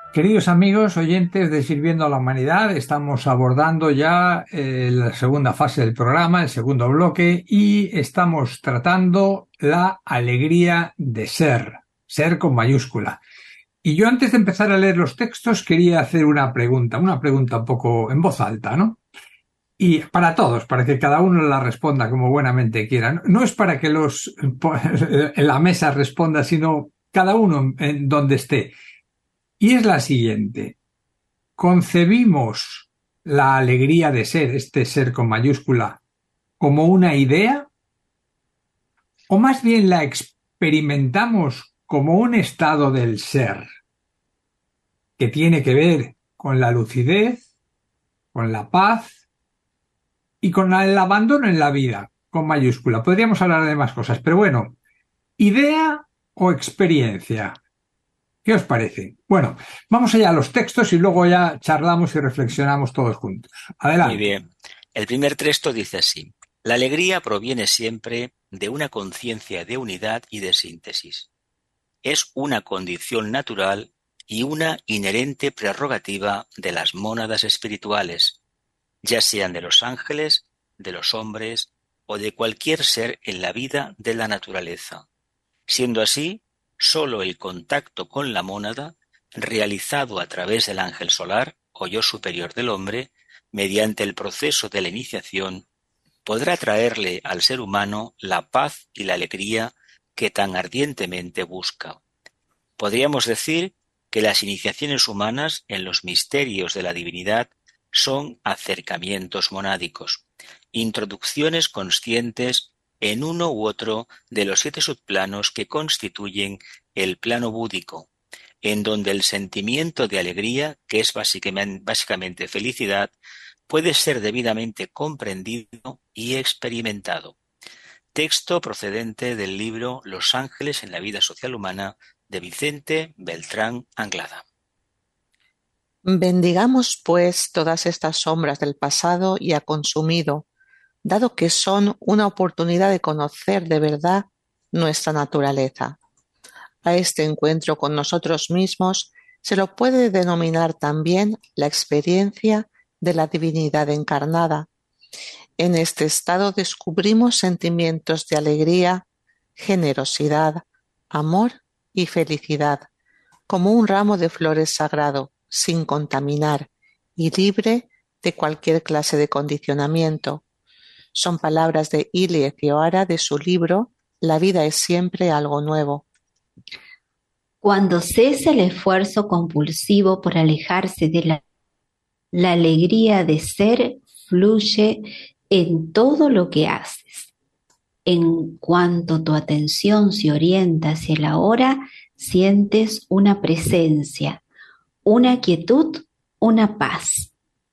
Queridos amigos, oyentes de Sirviendo a la Humanidad, estamos abordando ya eh, la segunda fase del programa, el segundo bloque, y estamos tratando la alegría de ser, ser con mayúscula. Y yo antes de empezar a leer los textos quería hacer una pregunta, una pregunta un poco en voz alta, ¿no? Y para todos, para que cada uno la responda como buenamente quiera. No es para que los en la mesa responda, sino cada uno en donde esté. Y es la siguiente. ¿Concebimos la alegría de ser, este ser con mayúscula, como una idea? ¿O más bien la experimentamos como un estado del ser que tiene que ver con la lucidez, con la paz y con el abandono en la vida, con mayúscula? Podríamos hablar de más cosas, pero bueno, ¿idea o experiencia? ¿Qué os parece? Bueno, vamos allá a los textos y luego ya charlamos y reflexionamos todos juntos. Adelante. Muy bien. El primer texto dice así: la alegría proviene siempre de una conciencia de unidad y de síntesis. Es una condición natural y una inherente prerrogativa de las mónadas espirituales, ya sean de los ángeles, de los hombres o de cualquier ser en la vida de la naturaleza. Siendo así, sólo el contacto con la mónada, realizado a través del ángel solar o yo superior del hombre, mediante el proceso de la iniciación, podrá traerle al ser humano la paz y la alegría que tan ardientemente busca. Podríamos decir que las iniciaciones humanas en los misterios de la divinidad son acercamientos monádicos, introducciones conscientes en uno u otro de los siete subplanos que constituyen el plano búdico, en donde el sentimiento de alegría, que es básicamente, básicamente felicidad, puede ser debidamente comprendido y experimentado. Texto procedente del libro Los ángeles en la vida social humana de Vicente Beltrán Anglada. Bendigamos, pues, todas estas sombras del pasado ya consumido, dado que son una oportunidad de conocer de verdad nuestra naturaleza. A este encuentro con nosotros mismos se lo puede denominar también la experiencia de la divinidad encarnada. En este estado descubrimos sentimientos de alegría, generosidad, amor y felicidad, como un ramo de flores sagrado, sin contaminar y libre de cualquier clase de condicionamiento. Son palabras de Ilie Cioara de su libro La vida es siempre algo nuevo. Cuando cesa el esfuerzo compulsivo por alejarse de la, la alegría de ser fluye en todo lo que haces. En cuanto tu atención se orienta hacia el ahora, sientes una presencia, una quietud, una paz.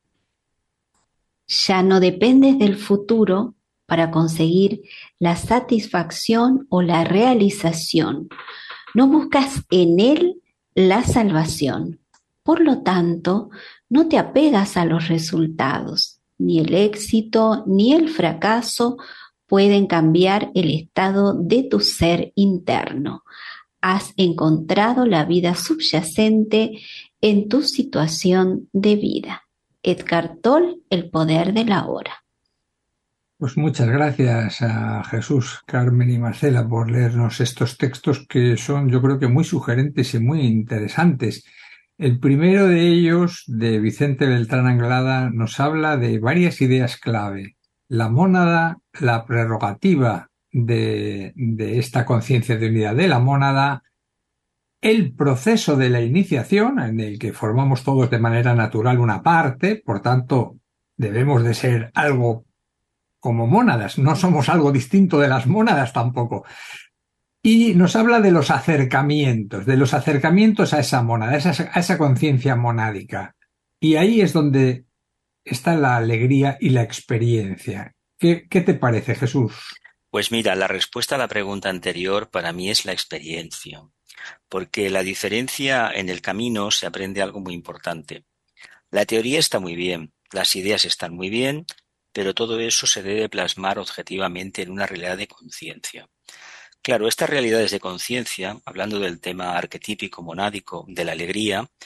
Ya no dependes del futuro para conseguir la satisfacción o la realización. No buscas en él la salvación. Por lo tanto, no te apegas a los resultados. Ni el éxito ni el fracaso pueden cambiar el estado de tu ser interno. Has encontrado la vida subyacente en tu situación de vida. Edgar Tolle, El poder de la hora. Pues muchas gracias a Jesús, Carmen y Marcela por leernos estos textos que son, yo creo que muy sugerentes y muy interesantes. El primero de ellos, de Vicente Beltrán Anglada, nos habla de varias ideas clave. La mónada, la prerrogativa de, de esta conciencia de unidad de la mónada, el proceso de la iniciación, en el que formamos todos de manera natural una parte, por tanto, debemos de ser algo como mónadas, no somos algo distinto de las mónadas tampoco. Y nos habla de los acercamientos, de los acercamientos a esa mónada, a esa, a esa conciencia monádica. Y ahí es donde está la alegría y la experiencia. ¿Qué, qué te parece, Jesús? Pues mira, la respuesta a la pregunta anterior para mí es la experiencia, porque la diferencia en el camino se aprende algo muy importante. La teoría está muy bien, las ideas están muy bien, pero todo eso se debe plasmar objetivamente en una realidad de conciencia. Claro, estas realidades de conciencia, hablando del tema arquetípico monádico de la alegría,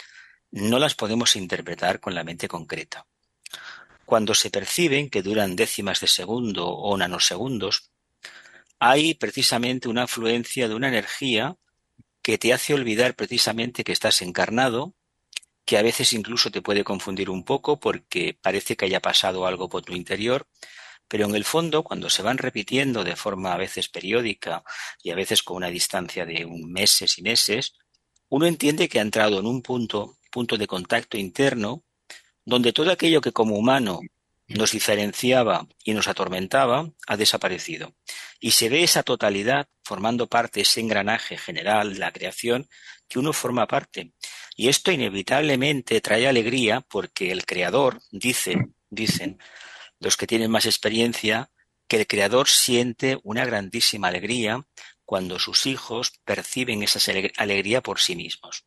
no las podemos interpretar con la mente concreta. Cuando se perciben, que duran décimas de segundo o nanosegundos, hay precisamente una afluencia de una energía que te hace olvidar precisamente que estás encarnado, que a veces incluso te puede confundir un poco porque parece que haya pasado algo por tu interior, pero en el fondo, cuando se van repitiendo de forma a veces periódica y a veces con una distancia de un meses y meses, uno entiende que ha entrado en un punto, punto de contacto interno donde todo aquello que como humano nos diferenciaba y nos atormentaba ha desaparecido. Y se ve esa totalidad formando parte, ese engranaje general de la creación que uno forma parte. Y esto inevitablemente trae alegría porque el Creador, dice, dicen los que tienen más experiencia, que el Creador siente una grandísima alegría cuando sus hijos perciben esa alegría por sí mismos.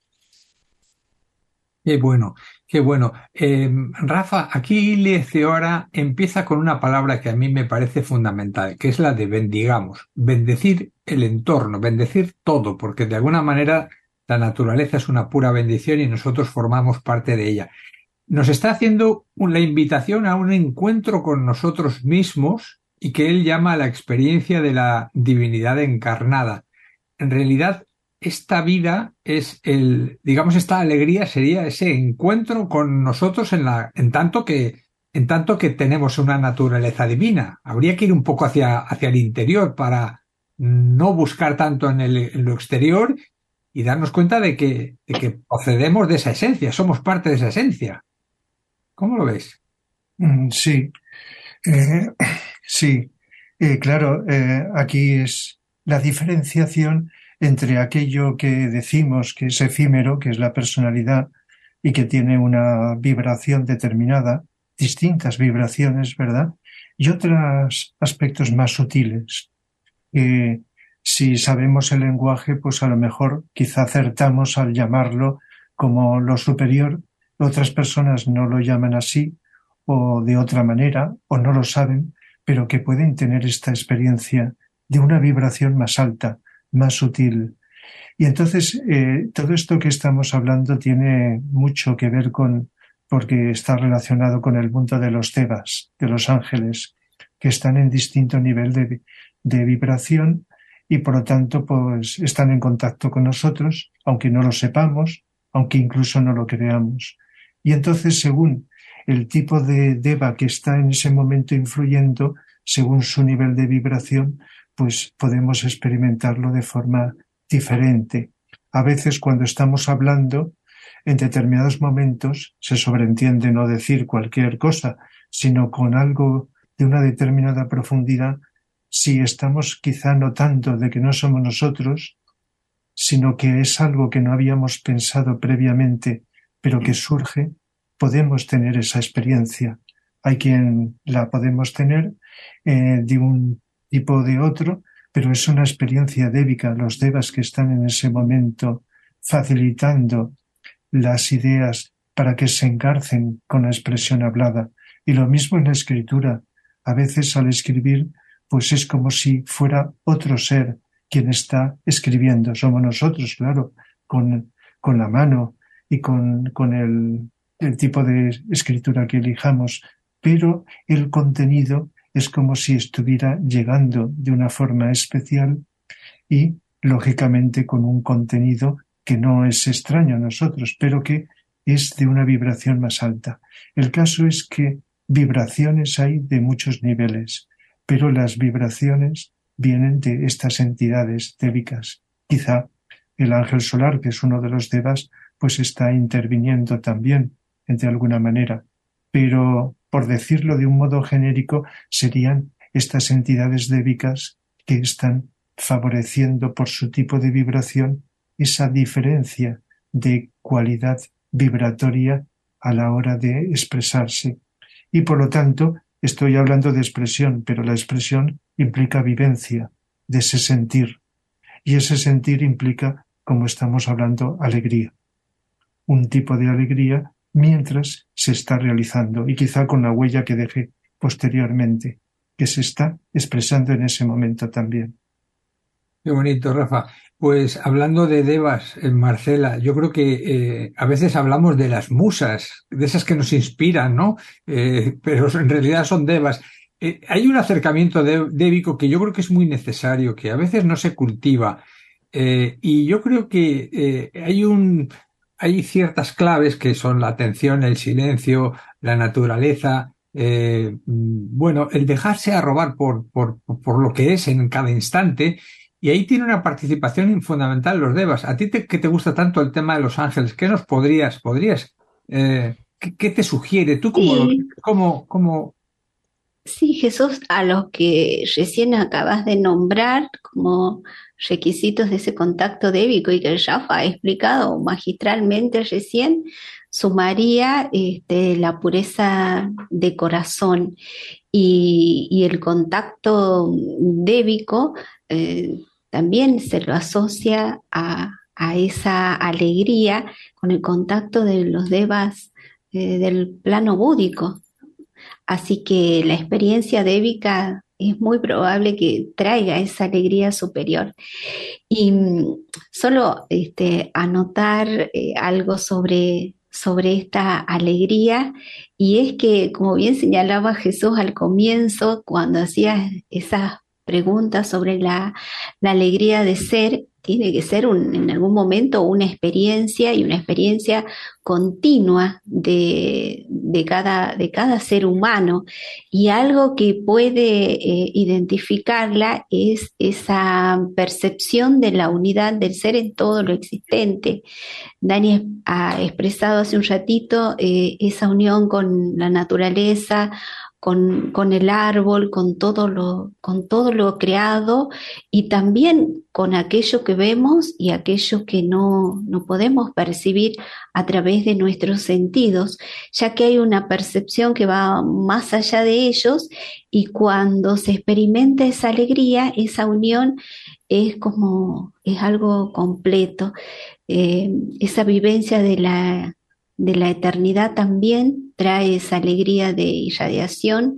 Qué bueno, qué bueno. Eh, Rafa, aquí Lecceora empieza con una palabra que a mí me parece fundamental, que es la de bendigamos, bendecir el entorno, bendecir todo, porque de alguna manera la naturaleza es una pura bendición y nosotros formamos parte de ella. Nos está haciendo la invitación a un encuentro con nosotros mismos y que él llama la experiencia de la divinidad encarnada. En realidad, esta vida es el, digamos, esta alegría sería ese encuentro con nosotros en la, en tanto que, en tanto que tenemos una naturaleza divina. Habría que ir un poco hacia, hacia el interior para no buscar tanto en, el, en lo exterior y darnos cuenta de que, de que procedemos de esa esencia, somos parte de esa esencia. ¿Cómo lo ves? Sí, eh, sí, eh, claro, eh, aquí es la diferenciación entre aquello que decimos que es efímero, que es la personalidad y que tiene una vibración determinada, distintas vibraciones, ¿verdad? Y otros aspectos más sutiles, que si sabemos el lenguaje, pues a lo mejor quizá acertamos al llamarlo como lo superior. Otras personas no lo llaman así o de otra manera o no lo saben, pero que pueden tener esta experiencia de una vibración más alta, más sutil. Y entonces eh, todo esto que estamos hablando tiene mucho que ver con, porque está relacionado con el mundo de los devas, de los ángeles, que están en distinto nivel de, de vibración y por lo tanto pues están en contacto con nosotros, aunque no lo sepamos, aunque incluso no lo creamos. Y entonces, según el tipo de deva que está en ese momento influyendo, según su nivel de vibración, pues podemos experimentarlo de forma diferente. A veces cuando estamos hablando, en determinados momentos se sobreentiende no decir cualquier cosa, sino con algo de una determinada profundidad, si estamos quizá notando de que no somos nosotros, sino que es algo que no habíamos pensado previamente, pero que surge, podemos tener esa experiencia. Hay quien la podemos tener eh, de un tipo o de otro, pero es una experiencia débica. Los devas que están en ese momento facilitando las ideas para que se engarcen con la expresión hablada. Y lo mismo en la escritura. A veces al escribir, pues es como si fuera otro ser quien está escribiendo. Somos nosotros, claro, con, con la mano y con, con el, el tipo de escritura que elijamos, pero el contenido es como si estuviera llegando de una forma especial y, lógicamente, con un contenido que no es extraño a nosotros, pero que es de una vibración más alta. El caso es que vibraciones hay de muchos niveles, pero las vibraciones vienen de estas entidades débicas. Quizá el ángel solar, que es uno de los devas, pues está interviniendo también de alguna manera, pero por decirlo de un modo genérico, serían estas entidades débicas que están favoreciendo por su tipo de vibración esa diferencia de cualidad vibratoria a la hora de expresarse. Y por lo tanto, estoy hablando de expresión, pero la expresión implica vivencia de ese sentir. Y ese sentir implica, como estamos hablando, alegría. Un tipo de alegría mientras se está realizando y quizá con la huella que deje posteriormente, que se está expresando en ese momento también. Qué bonito, Rafa. Pues hablando de devas, eh, Marcela, yo creo que eh, a veces hablamos de las musas, de esas que nos inspiran, ¿no? Eh, pero en realidad son devas. Eh, hay un acercamiento de- débico que yo creo que es muy necesario, que a veces no se cultiva. Eh, y yo creo que eh, hay un, hay ciertas claves que son la atención, el silencio, la naturaleza. Eh, mm, bueno, el dejarse arrobar por, por, por lo que es en cada instante. Y ahí tiene una participación fundamental los devas. A ti te, que te gusta tanto el tema de los ángeles, ¿qué nos podrías, podrías, eh, qué, qué te sugiere? ¿Tú cómo lo, Sí, cómo, cómo, sí, Jesús, a los que recién acabas de nombrar como requisitos de ese contacto débico y que el Rafa ha explicado magistralmente recién, sumaría este, la pureza de corazón y, y el contacto débico eh, también se lo asocia a, a esa alegría con el contacto de los devas eh, del plano búdico. Así que la experiencia débica es muy probable que traiga esa alegría superior. Y mm, solo este, anotar eh, algo sobre, sobre esta alegría, y es que, como bien señalaba Jesús al comienzo, cuando hacía esas preguntas sobre la, la alegría de ser, tiene que ser un, en algún momento una experiencia y una experiencia continua de, de cada, de cada ser humano. Y algo que puede eh, identificarla es esa percepción de la unidad del ser en todo lo existente. Dani ha expresado hace un ratito eh, esa unión con la naturaleza, con, con el árbol, con todo lo, con todo lo creado y también con aquello que vemos y aquello que no, no podemos percibir a través de nuestros sentidos, ya que hay una percepción que va más allá de ellos y cuando se experimenta esa alegría, esa unión es como, es algo completo. Eh, esa vivencia de la, de la eternidad también trae esa alegría de irradiación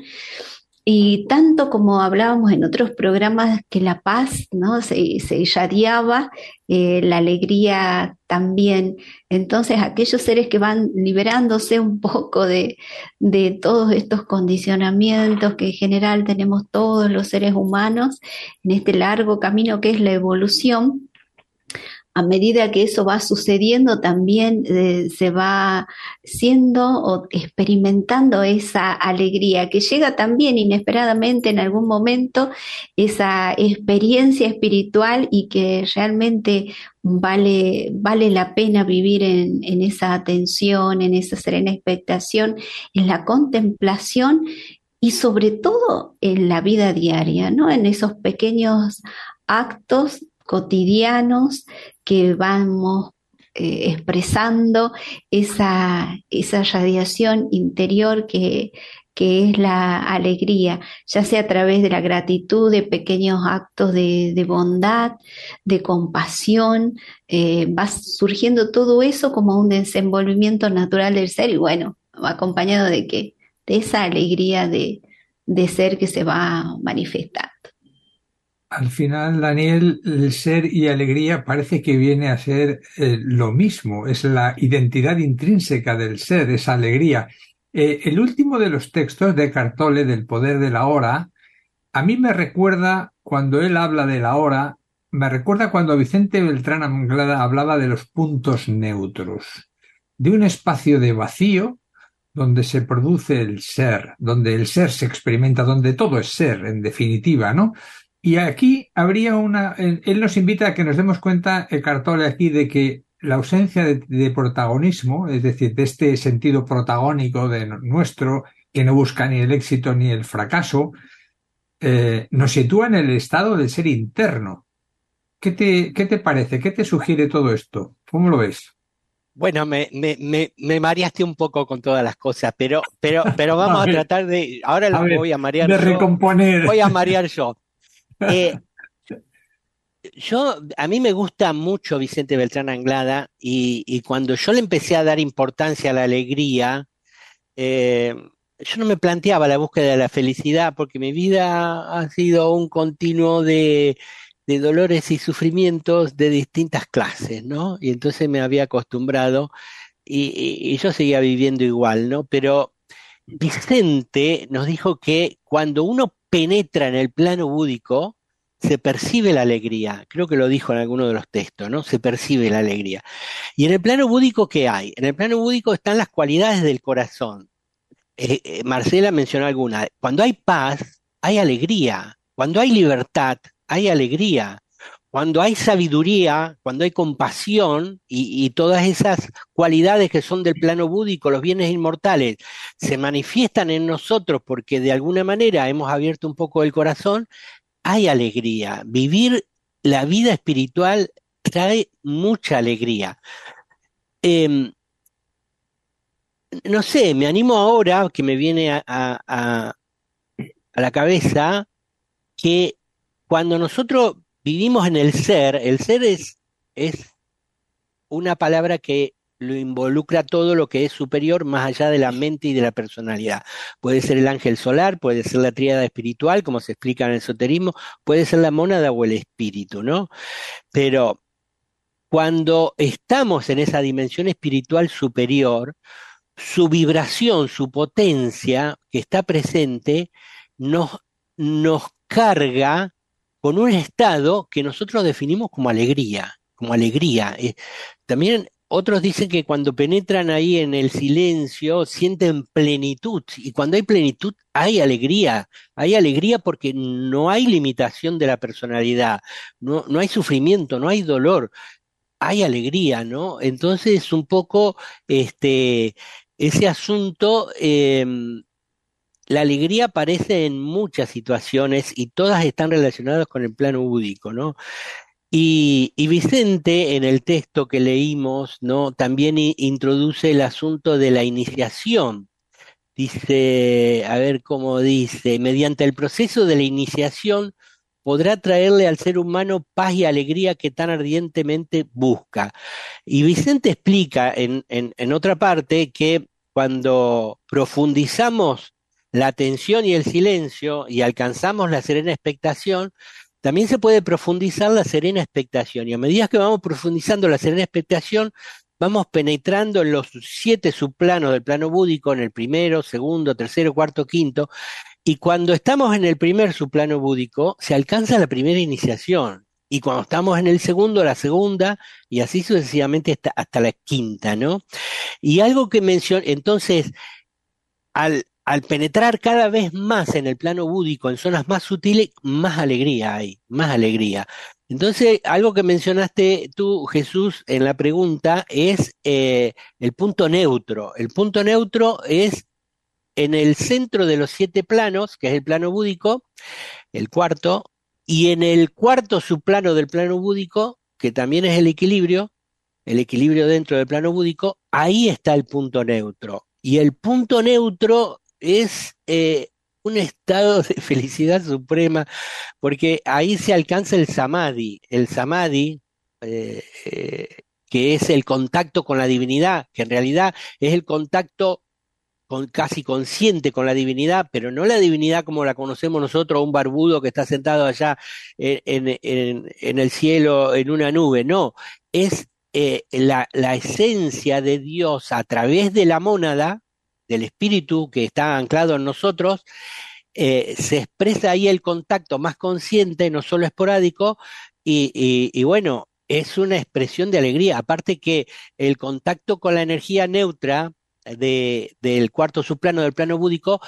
y tanto como hablábamos en otros programas que la paz, ¿no? se, se irradiaba, eh, la alegría también. Entonces aquellos seres que van liberándose un poco de, de todos estos condicionamientos que en general tenemos todos los seres humanos en este largo camino que es la evolución, a medida que eso va sucediendo, también eh, se va siendo o experimentando esa alegría que llega también inesperadamente en algún momento, esa experiencia espiritual y que realmente vale, vale la pena vivir en, en esa atención, en esa serena expectación, en la contemplación y sobre todo en la vida diaria, ¿no? En esos pequeños actos cotidianos que vamos eh, expresando esa, esa radiación interior que, que es la alegría, ya sea a través de la gratitud, de pequeños actos de, de bondad, de compasión, eh, va surgiendo todo eso como un desenvolvimiento natural del ser y bueno, va acompañado de que de esa alegría de, de ser que se va manifestando. al final, Daniel, el ser y alegría parece que viene a ser eh, lo mismo, es la identidad intrínseca del ser, esa alegría. Eh, el último de los textos de Cartole, del poder de la hora, a mí me recuerda, cuando él habla de la hora, me recuerda cuando Vicente Beltrán Anglada hablaba de los puntos neutros, de un espacio de vacío donde se produce el ser, donde el ser se experimenta, donde todo es ser, en definitiva, ¿no? Y aquí habría una, él, él nos invita a que nos demos cuenta, el Cartole aquí, de que la ausencia de, de protagonismo, es decir, de este sentido protagónico de nuestro, que no busca ni el éxito ni el fracaso, eh, nos sitúa en el estado del ser interno. ¿Qué te, qué te parece? ¿Qué te sugiere todo esto? ¿Cómo lo ves? Bueno, me, me, me, me mareaste un poco con todas las cosas, pero, pero, pero vamos A a ver, tratar de, ahora a me ver, voy a marear de yo, recomponer. voy a marear yo. Eh, yo, a mí me gusta mucho Vicente Beltrán Anglada y, y cuando yo le empecé a dar importancia a la alegría, eh, yo no me planteaba la búsqueda de la felicidad porque mi vida ha sido un continuo de, de dolores y sufrimientos de distintas clases, ¿no? Y entonces me había acostumbrado y, y- y yo seguía viviendo igual, ¿no? Pero Vicente nos dijo que cuando uno penetra en el plano búdico, se percibe la alegría. Creo que lo dijo en alguno de los textos, ¿no? Se percibe la alegría. Y en el plano búdico, ¿qué hay? En el plano búdico están las cualidades del corazón. Eh, eh, Marcela mencionó alguna. Cuando hay paz, hay alegría. Cuando hay libertad, hay alegría. Cuando hay sabiduría, cuando hay compasión y, y todas esas cualidades que son del plano búdico, los bienes inmortales, se manifiestan en nosotros porque de alguna manera hemos abierto un poco el corazón, hay alegría. Vivir la vida espiritual trae mucha alegría. Em, no sé, me animo ahora que me viene a, a- a- a la cabeza que cuando nosotros vivimos en el ser, el ser es, es una palabra que lo involucra todo lo que es superior más allá de la mente y de la personalidad. Puede ser el ángel solar, puede ser la tríada espiritual, como se explica en el esoterismo, puede ser la mónada o el espíritu, ¿no? Pero cuando estamos en esa dimensión espiritual superior, su vibración, su potencia que está presente, nos, nos carga con un estado que nosotros definimos como alegría, como alegría. Eh, también otros dicen que cuando penetran ahí en el silencio sienten plenitud, y cuando hay plenitud hay alegría, hay alegría porque no hay limitación de la personalidad, no, no hay sufrimiento, no hay dolor, hay alegría, ¿no? Entonces, un poco este, ese asunto, eh, la alegría aparece en muchas situaciones y todas están relacionadas con el plano búdico, ¿no? Y, y Vicente, en el texto que leímos, ¿no? También i- introduce el asunto de la iniciación. Dice, a ver cómo dice, mediante el proceso de la iniciación podrá traerle al ser humano paz y alegría que tan ardientemente busca. Y Vicente explica en, en, en otra parte que cuando profundizamos la atención y el silencio y alcanzamos la serena expectación, también se puede profundizar la serena expectación. Y a medida que vamos profundizando la serena expectación, vamos penetrando en los siete subplanos del plano búdico, en el primero, segundo, tercero, cuarto, quinto, y cuando estamos en el primer subplano búdico, se alcanza la primera iniciación. Y cuando estamos en el segundo, la segunda, y así sucesivamente hasta, hasta la quinta, ¿no? Y algo que mencioné, entonces, al, al penetrar cada vez más en el plano búdico, en zonas más sutiles, más alegría hay, más alegría. Entonces, algo que mencionaste tú, Jesús, en la pregunta es eh, el punto neutro. El punto neutro es en el centro de los siete planos, que es el plano búdico, el cuarto, y en el cuarto subplano del plano búdico, que también es el equilibrio, el equilibrio dentro del plano búdico, ahí está el punto neutro. Y el punto neutro es eh, un estado de felicidad suprema, porque ahí se alcanza el samadhi. El samadhi, eh, eh, que es el contacto con la divinidad, que en realidad es el contacto con, casi consciente con la divinidad, pero no la divinidad como la conocemos nosotros, un barbudo que está sentado allá en, en, en, en el cielo, en una nube, no, es eh, la, la esencia de Dios a través de la mónada, del espíritu que está anclado en nosotros, eh, se expresa ahí el contacto más consciente, no solo esporádico, y, y, y bueno, es una expresión de alegría, aparte que el contacto con la energía neutra, de, del cuarto subplano del plano búdico,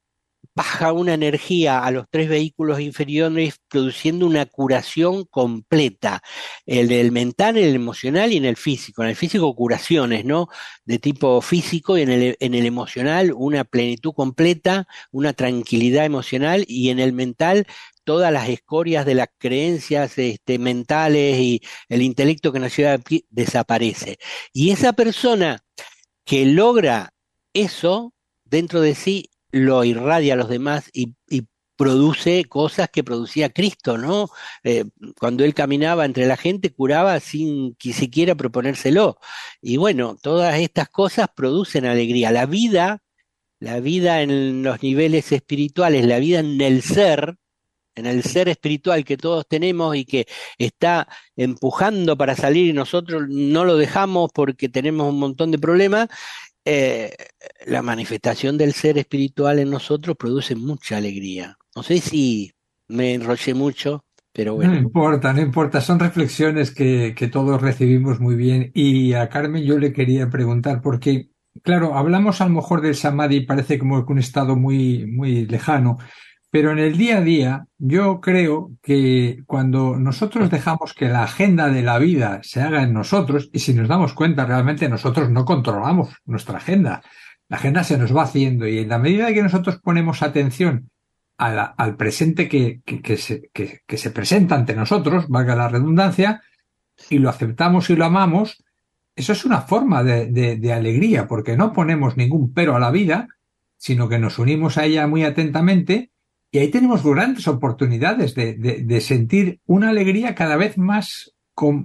baja una energía a los tres vehículos inferiores, produciendo una curación completa, el del mental, el emocional y en el físico. En el físico curaciones, ¿no? De tipo físico, y en el, en el emocional una plenitud completa, una tranquilidad emocional, y en el mental todas las escorias de las creencias este, mentales y el intelecto que nos lleva aquí desaparece. Y esa persona que logra eso dentro de sí, lo irradia a los demás y, y produce cosas que producía Cristo, ¿no? Eh, cuando él caminaba entre la gente, curaba sin que siquiera proponérselo. Y bueno, todas estas cosas producen alegría. La vida, la vida en los niveles espirituales, la vida en el ser, en el ser espiritual que todos tenemos y que está empujando para salir y nosotros no lo dejamos porque tenemos un montón de problemas, eh, la manifestación del ser espiritual en nosotros produce mucha alegría. No sé si me enrollé mucho, pero No bueno. importa, no importa, son reflexiones que, que todos recibimos muy bien. Y a Carmen yo le quería preguntar, porque, claro, hablamos a lo mejor del samadhi, parece como que un estado muy, muy lejano, pero en el día a día yo creo que cuando nosotros dejamos que la agenda de la vida se haga en nosotros, y si nos damos cuenta, realmente nosotros no controlamos nuestra agenda, la agenda se nos va haciendo, y en la medida que nosotros ponemos atención a la- al presente que, que, que se, que, que se presenta ante nosotros, valga la redundancia, y lo aceptamos y lo amamos, eso es una forma de, de- de alegría, porque no ponemos ningún pero a la vida, sino que nos unimos a ella muy atentamente, y ahí tenemos grandes oportunidades de, de- de sentir una alegría cada vez más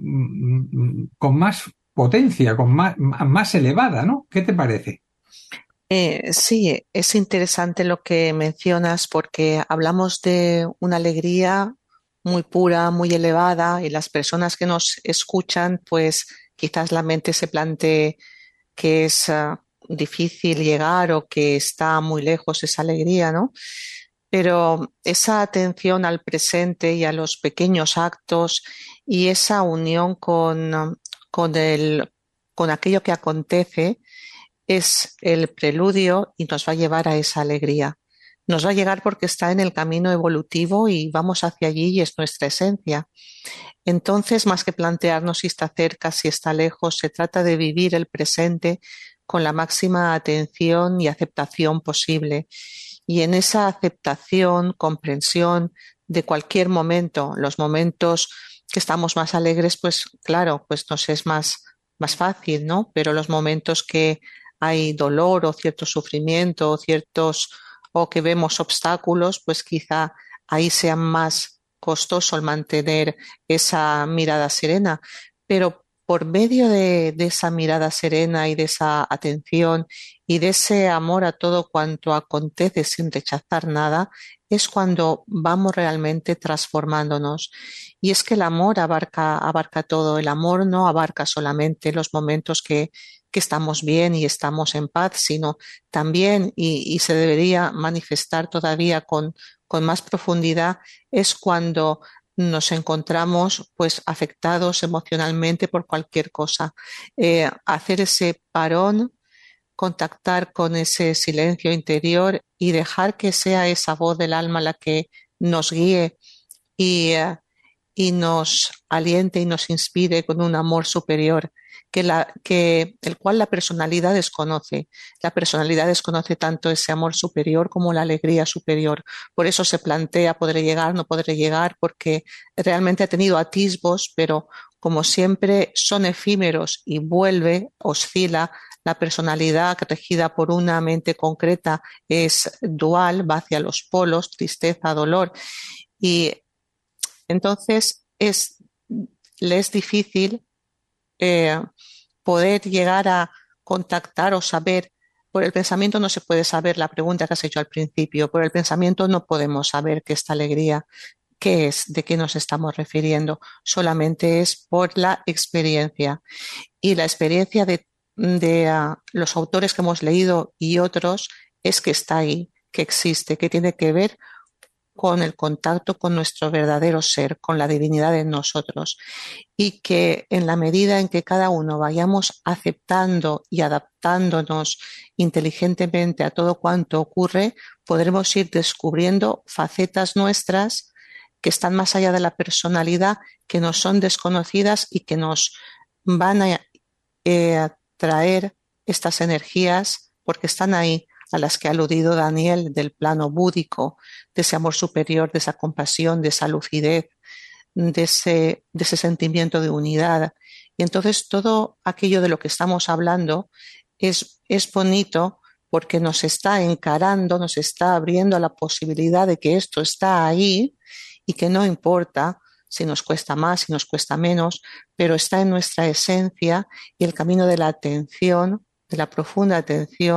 con, con más potencia, con más, más elevada, ¿no? ¿Qué te parece? Eh, sí, es interesante lo que mencionas porque hablamos de una alegría muy pura, muy elevada y las personas que nos escuchan, pues quizás la mente se plantee que es ah, difícil llegar o que está muy lejos esa alegría, ¿no? Pero esa atención al presente y a los pequeños actos y esa unión con, ah, con el, con aquello que acontece es el preludio y nos va a llevar a esa alegría. Nos va a llegar porque está en el camino evolutivo y vamos hacia allí y es nuestra esencia. Entonces, más que plantearnos si está cerca, si está lejos, se trata de vivir el presente con la máxima atención y aceptación posible. Y en esa aceptación, comprensión de cualquier momento, los momentos que estamos más alegres, pues claro, pues nos es más, más fácil, ¿no? Pero los momentos que hay dolor o cierto sufrimiento o ciertos o que vemos obstáculos, pues quizá ahí sea más costoso el mantener esa mirada serena. Pero por medio de, de esa mirada serena y de esa atención y de ese amor a todo cuanto acontece sin rechazar nada, es cuando vamos realmente transformándonos. Y es que el amor abarca, abarca todo. El amor no abarca solamente los momentos que, que estamos bien y estamos en paz, sino también, y, y se debería manifestar todavía con, con más profundidad, es cuando nos encontramos pues afectados emocionalmente por cualquier cosa. Eh, hacer ese parón, contactar con ese silencio interior y dejar que sea esa voz del alma la que nos guíe y, eh, y nos aliente y nos inspire con un amor superior que la, que, el cual la personalidad desconoce. La personalidad desconoce tanto ese amor superior como la alegría superior. Por eso se plantea, podré llegar, no podré llegar, porque realmente ha tenido atisbos, pero como siempre son efímeros y vuelve, oscila. La personalidad regida por una mente concreta es dual, va hacia los polos, tristeza, dolor. Y entonces es, le es difícil eh, poder llegar a contactar o saber. Por el pensamiento no se puede saber la pregunta que has hecho al principio. Por el pensamiento no podemos saber que esta alegría, qué es, de qué nos estamos refiriendo. Solamente es por la experiencia. Y la experiencia de, de uh, los autores que hemos leído y otros es que está ahí, que existe, que tiene que ver con el contacto con nuestro verdadero ser, con la divinidad en nosotros, y que en la medida en que cada uno vayamos aceptando y adaptándonos inteligentemente a todo cuanto ocurre, podremos ir descubriendo facetas nuestras que están más allá de la personalidad, que nos son desconocidas y que nos van a eh, traer estas energías porque están ahí, a las que ha aludido Daniel, del plano búdico, de ese amor superior, de esa compasión, de esa lucidez, de ese, de ese sentimiento de unidad. Y entonces todo aquello de lo que estamos hablando es, es bonito porque nos está encarando, nos está abriendo la posibilidad de que esto está ahí y que no importa si nos cuesta más, si nos cuesta menos, pero está en nuestra esencia y el camino de la atención, de la profunda atención,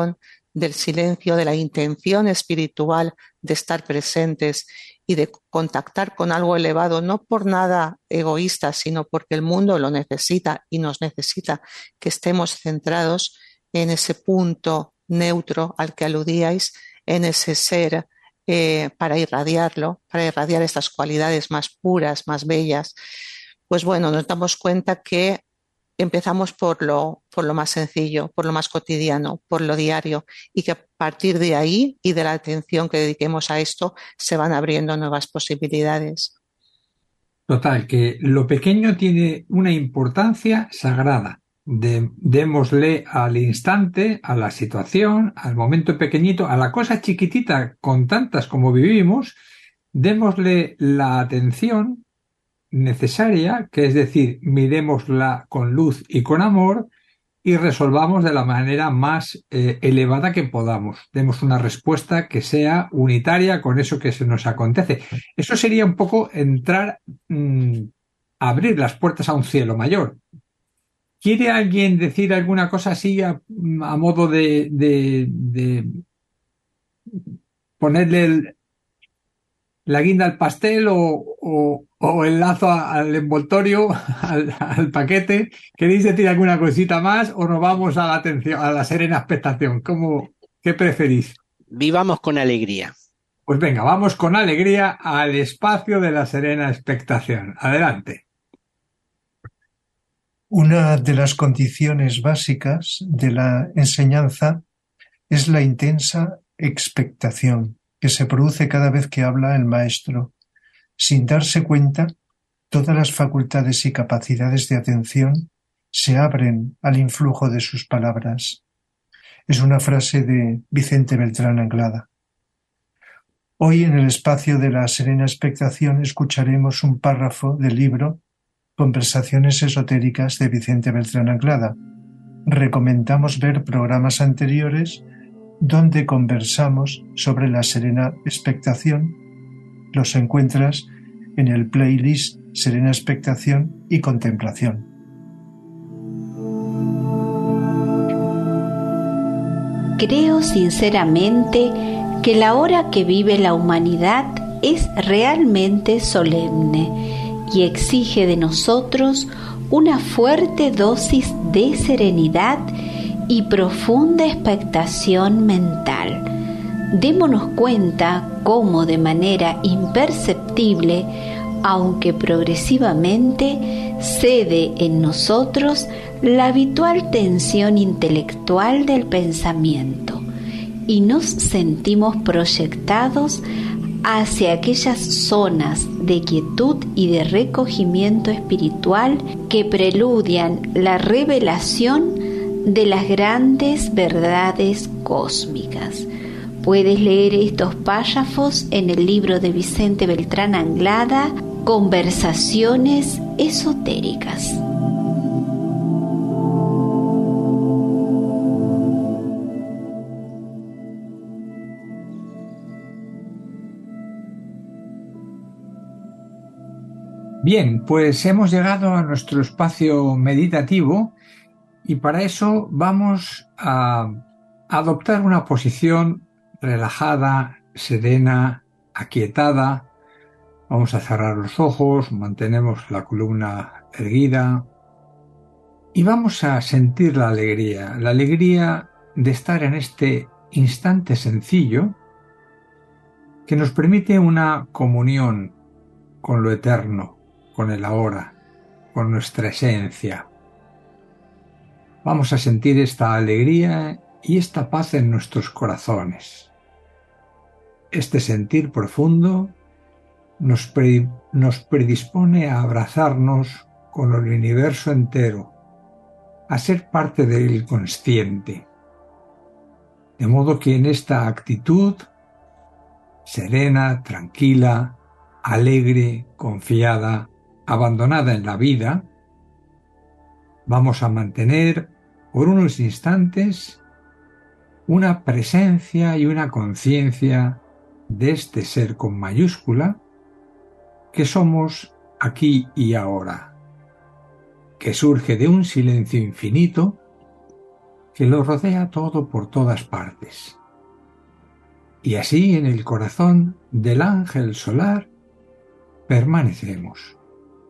del silencio, de la intención espiritual de estar presentes y de contactar con algo elevado, no por nada egoísta, sino porque el mundo lo necesita y nos necesita que estemos centrados en ese punto neutro al que aludíais, en ese ser eh, para irradiarlo, para irradiar estas cualidades más puras, más bellas. Pues bueno, nos damos cuenta que empezamos por lo, por lo más sencillo, por lo más cotidiano, por lo diario, y que a partir de ahí y de la atención que dediquemos a esto se van abriendo nuevas posibilidades. Total, que lo pequeño tiene una importancia sagrada. De, démosle al instante, a la situación, al momento pequeñito, a la cosa chiquitita con tantas como vivimos, démosle la atención necesaria, que es decir, miremosla con luz y con amor y resolvamos de la manera más eh, elevada que podamos. Demos una respuesta que sea unitaria con eso que se nos acontece. Eso sería un poco entrar, mmm, abrir las puertas a un cielo mayor. ¿Quiere alguien decir alguna cosa así a, a modo de, de, de ponerle el, la guinda al pastel o, o, o el lazo al envoltorio, al, al paquete? ¿Queréis decir alguna cosita más o nos vamos a la atención, a la serena expectación? ¿Cómo, qué preferís? Vivamos con alegría. Pues venga, vamos con alegría al espacio de la serena expectación. Adelante. Una de las condiciones básicas de la enseñanza es la intensa expectación que se produce cada vez que habla el maestro. Sin darse cuenta, todas las facultades y capacidades de atención se abren al influjo de sus palabras. Es una frase de Vicente Beltrán Anglada. Hoy en el espacio de la serena expectación escucharemos un párrafo del libro Conversaciones esotéricas de Vicente Beltrán Anglada. Recomendamos ver programas anteriores donde conversamos sobre la serena expectación. Los encuentras en el playlist Serena Expectación y Contemplación. Creo sinceramente que la hora que vive la humanidad es realmente solemne y exige de nosotros una fuerte dosis de serenidad y profunda expectación mental. Démonos cuenta cómo de manera imperceptible, aunque progresivamente, cede en nosotros la habitual tensión intelectual del pensamiento y nos sentimos proyectados hacia aquellas zonas de quietud y de recogimiento espiritual que preludian la revelación de las grandes verdades cósmicas. Puedes leer estos párrafos en el libro de Vicente Beltrán Anglada, Conversaciones esotéricas. Bien, pues hemos llegado a nuestro espacio meditativo y para eso vamos a adoptar una posición relajada, serena, aquietada. Vamos a cerrar los ojos, mantenemos la columna erguida y vamos a sentir la alegría, la alegría de estar en este instante sencillo que nos permite una comunión con lo eterno, con el ahora, con nuestra esencia. Vamos a sentir esta alegría y esta paz en nuestros corazones. Este sentir profundo nos, pre, nos predispone a abrazarnos con el universo entero, a ser parte del consciente. De modo que en esta actitud serena, tranquila, alegre, confiada, abandonada en la vida, vamos a mantener por unos instantes una presencia y una conciencia de este ser con mayúscula que somos aquí y ahora, que surge de un silencio infinito que lo rodea todo por todas partes. Y así en el corazón del ángel solar permanecemos.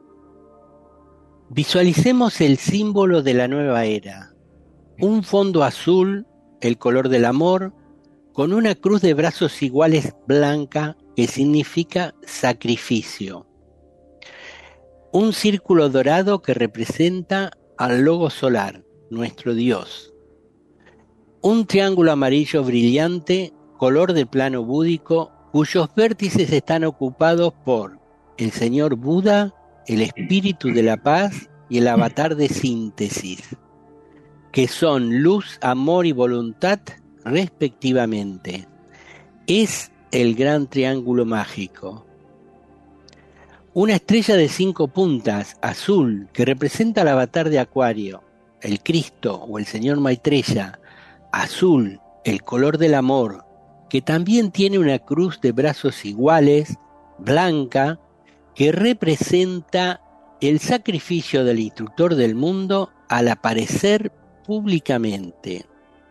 Visualicemos el símbolo de la nueva era, un fondo azul, el color del amor, con una cruz de brazos iguales blanca que significa sacrificio. Un círculo dorado que representa al logo solar, nuestro Dios. Un triángulo amarillo brillante, color de plano búdico, cuyos vértices están ocupados por el Señor Buda, el Espíritu de la Paz y el Avatar de Síntesis, que son luz, amor y voluntad respectivamente. Es el gran triángulo mágico. Una estrella de cinco puntas, azul, que representa al Avatar de Acuario, el Cristo o el Señor Maitreya, azul, el color del amor, que también tiene una cruz de brazos iguales, blanca, que representa el sacrificio del instructor del mundo al aparecer públicamente.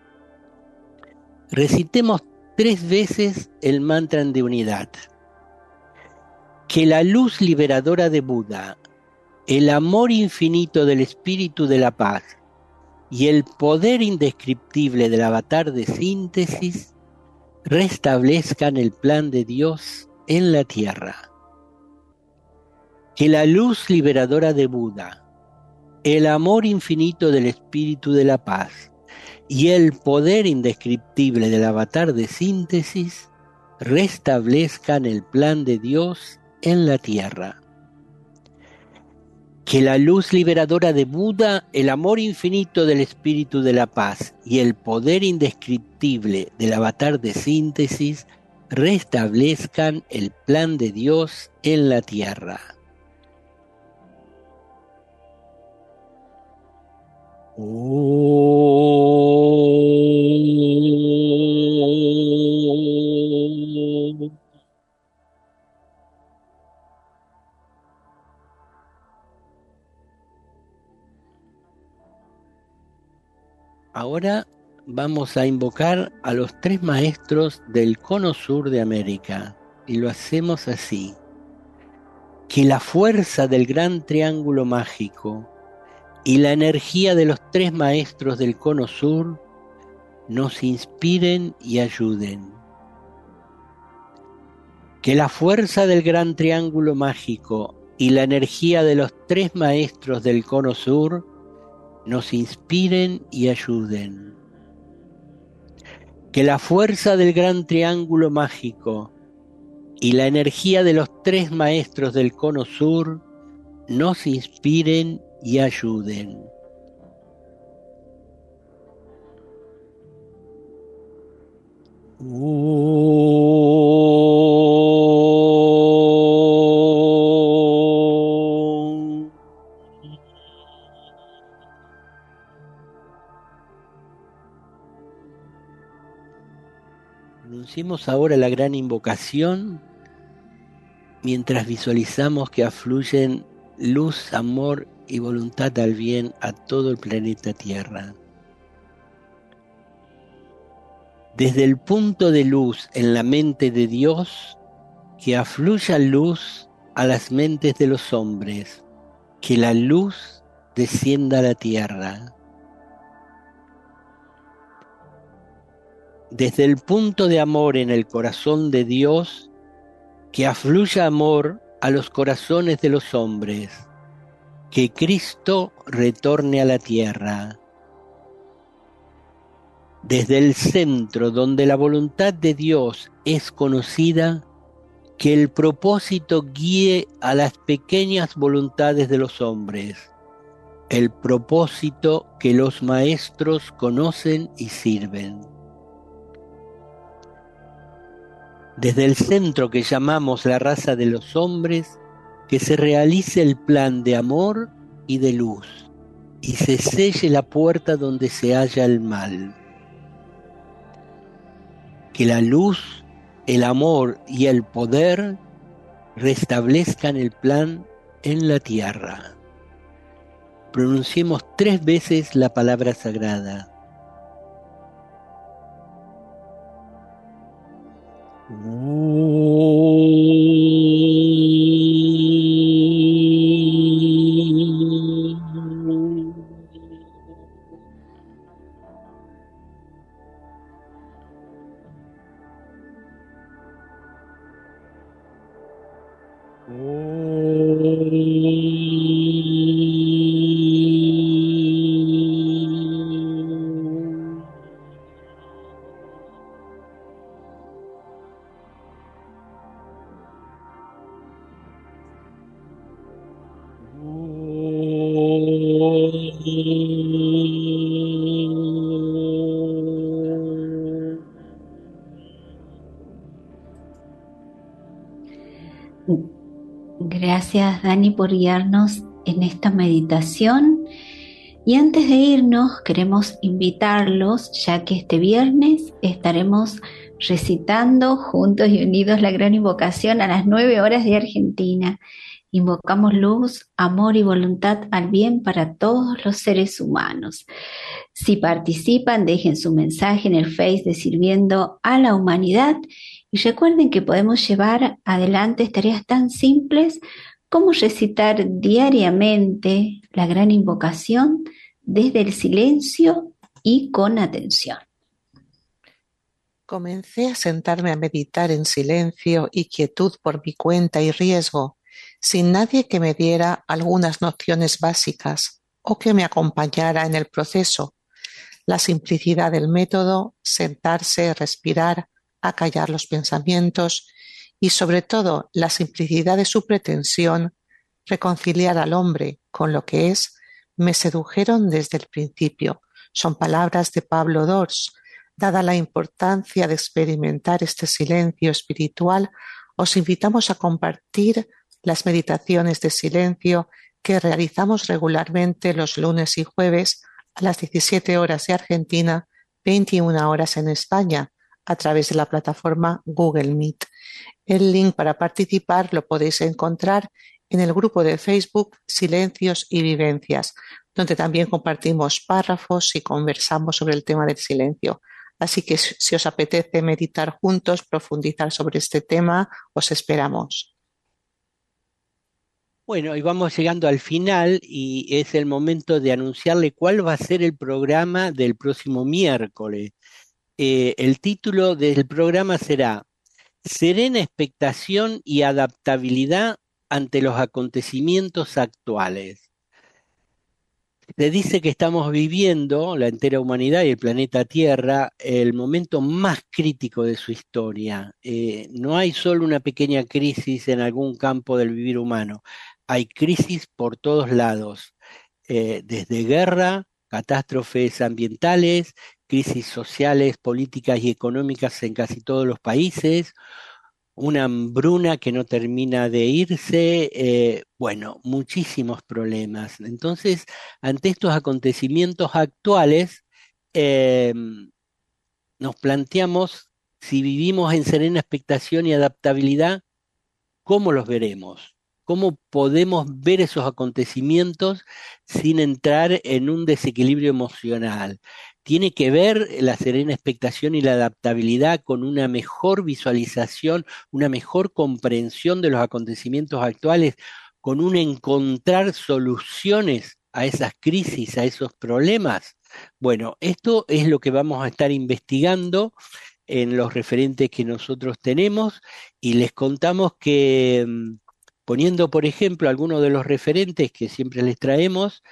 Recitemos tres veces el mantra de unidad. Que la luz liberadora de Buda, el amor infinito del Espíritu de la Paz y el poder indescriptible del Avatar de Síntesis restablezcan el plan de Dios en la tierra. Que la luz liberadora de Buda, el amor infinito del Espíritu de la Paz y el poder indescriptible del Avatar de Síntesis restablezcan el plan de Dios en la tierra. Que la luz liberadora de Buda, el amor infinito del Espíritu de la Paz y el poder indescriptible del Avatar de Síntesis restablezcan el plan de Dios en la tierra. Oh. Ahora vamos a invocar a los tres maestros del cono sur de América y lo hacemos así. Que la fuerza del gran triángulo mágico y la energía de los tres maestros del cono sur nos inspiren y ayuden. Que la fuerza del gran triángulo mágico y la energía de los tres maestros del cono sur nos inspiren y ayuden. Que la fuerza del gran triángulo mágico y la energía de los tres maestros del cono sur nos inspiren y ayuden. Oh. Pronunciemos ahora la gran invocación mientras visualizamos que afluyen luz, amor y voluntad al bien a todo el planeta Tierra. Desde el punto de luz en la mente de Dios, que afluya luz a las mentes de los hombres, que la luz descienda a la tierra. Desde el punto de amor en el corazón de Dios, que afluya amor a los corazones de los hombres, que Cristo retorne a la tierra. Desde el centro donde la voluntad de Dios es conocida, que el propósito guíe a las pequeñas voluntades de los hombres, el propósito que los maestros conocen y sirven. Desde el centro que llamamos la raza de los hombres, que se realice el plan de amor y de luz, y se selle la puerta donde se halla el mal. Que la luz, el amor y el poder restablezcan el plan en la tierra. Pronunciemos tres veces la palabra sagrada. Gracias, Dani, por guiarnos en esta meditación. Y antes de irnos, queremos invitarlos, ya que este viernes estaremos recitando juntos y unidos la gran invocación a las nueve horas de Argentina. Invocamos luz, amor y voluntad al bien para todos los seres humanos. Si participan, dejen su mensaje en el Face de Sirviendo a la Humanidad y recuerden que podemos llevar adelante tareas tan simples como recitar diariamente la gran invocación desde el silencio y con atención. Comencé a sentarme a meditar en silencio y quietud por mi cuenta y riesgo, sin nadie que me diera algunas nociones básicas o que me acompañara en el proceso. La simplicidad del método, sentarse, respirar, acallar los pensamientos y sobre todo la simplicidad de su pretensión, reconciliar al hombre con lo que es, me sedujeron desde el principio. Son palabras de Pablo Dors. Dada la importancia de experimentar este silencio espiritual, os invitamos a compartir las meditaciones de silencio que realizamos regularmente los lunes y jueves a las diecisiete horas de Argentina, veintiuna horas en España, a través de la plataforma Google Meet. El link para participar lo podéis encontrar en el grupo de Facebook Silencios y Vivencias, donde también compartimos párrafos y conversamos sobre el tema del silencio. Así que si os apetece meditar juntos, profundizar sobre este tema, os esperamos. Bueno, y vamos llegando al final y es el momento de anunciarle cuál va a ser el programa del próximo miércoles. Eh, el título del programa será Serena expectación y adaptabilidad ante los acontecimientos actuales. Se dice que estamos viviendo, la entera humanidad y el planeta Tierra, el momento más crítico de su historia. Eh, no hay solo una pequeña crisis en algún campo del vivir humano, hay crisis por todos lados, eh, desde guerra, catástrofes ambientales, crisis sociales, políticas y económicas en casi todos los países, una hambruna que no termina de irse, eh, bueno, muchísimos problemas. Entonces, ante estos acontecimientos actuales, eh, nos planteamos si vivimos en serena expectación y adaptabilidad, ¿cómo los veremos? ¿Cómo podemos ver esos acontecimientos sin entrar en un desequilibrio emocional? Tiene que ver la serena expectación y la adaptabilidad con una mejor visualización, una mejor comprensión de los acontecimientos actuales, con un encontrar soluciones a esas crisis, a esos problemas. Bueno, esto es lo que vamos a estar investigando en los referentes que nosotros tenemos y les contamos que poniendo, por ejemplo, algunos de los referentes que siempre les traemos,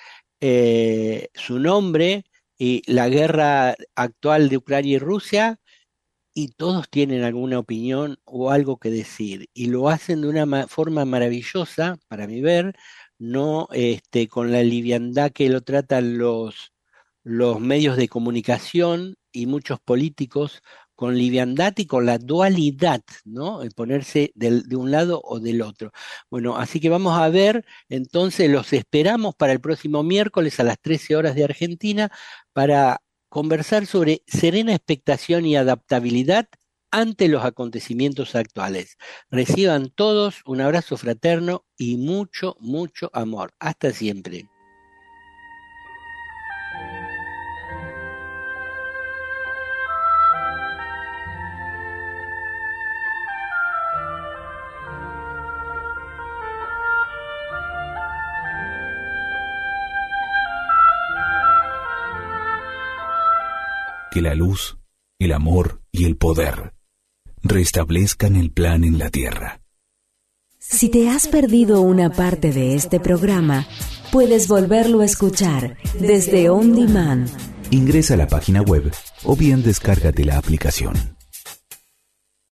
eh, su nombre y la guerra actual de Ucrania y Rusia, y todos tienen alguna opinión o algo que decir, y lo hacen de una ma- forma maravillosa, para mi ver, no este, con la liviandad que lo tratan los, los medios de comunicación y muchos políticos, con liviandad y con la dualidad, ¿no? El ponerse del- de un lado o del otro. Bueno, así que vamos a ver, entonces los esperamos para el próximo miércoles a las trece horas de Argentina para conversar sobre serena expectación y adaptabilidad ante los acontecimientos actuales. Reciban todos un abrazo fraterno y mucho, mucho amor. Hasta siempre. que la luz, el amor y el poder restablezcan el plan en la tierra. Si te has perdido una parte de este programa, puedes volverlo a escuchar desde On Demand. Ingresa a la página web o bien descárgate la aplicación.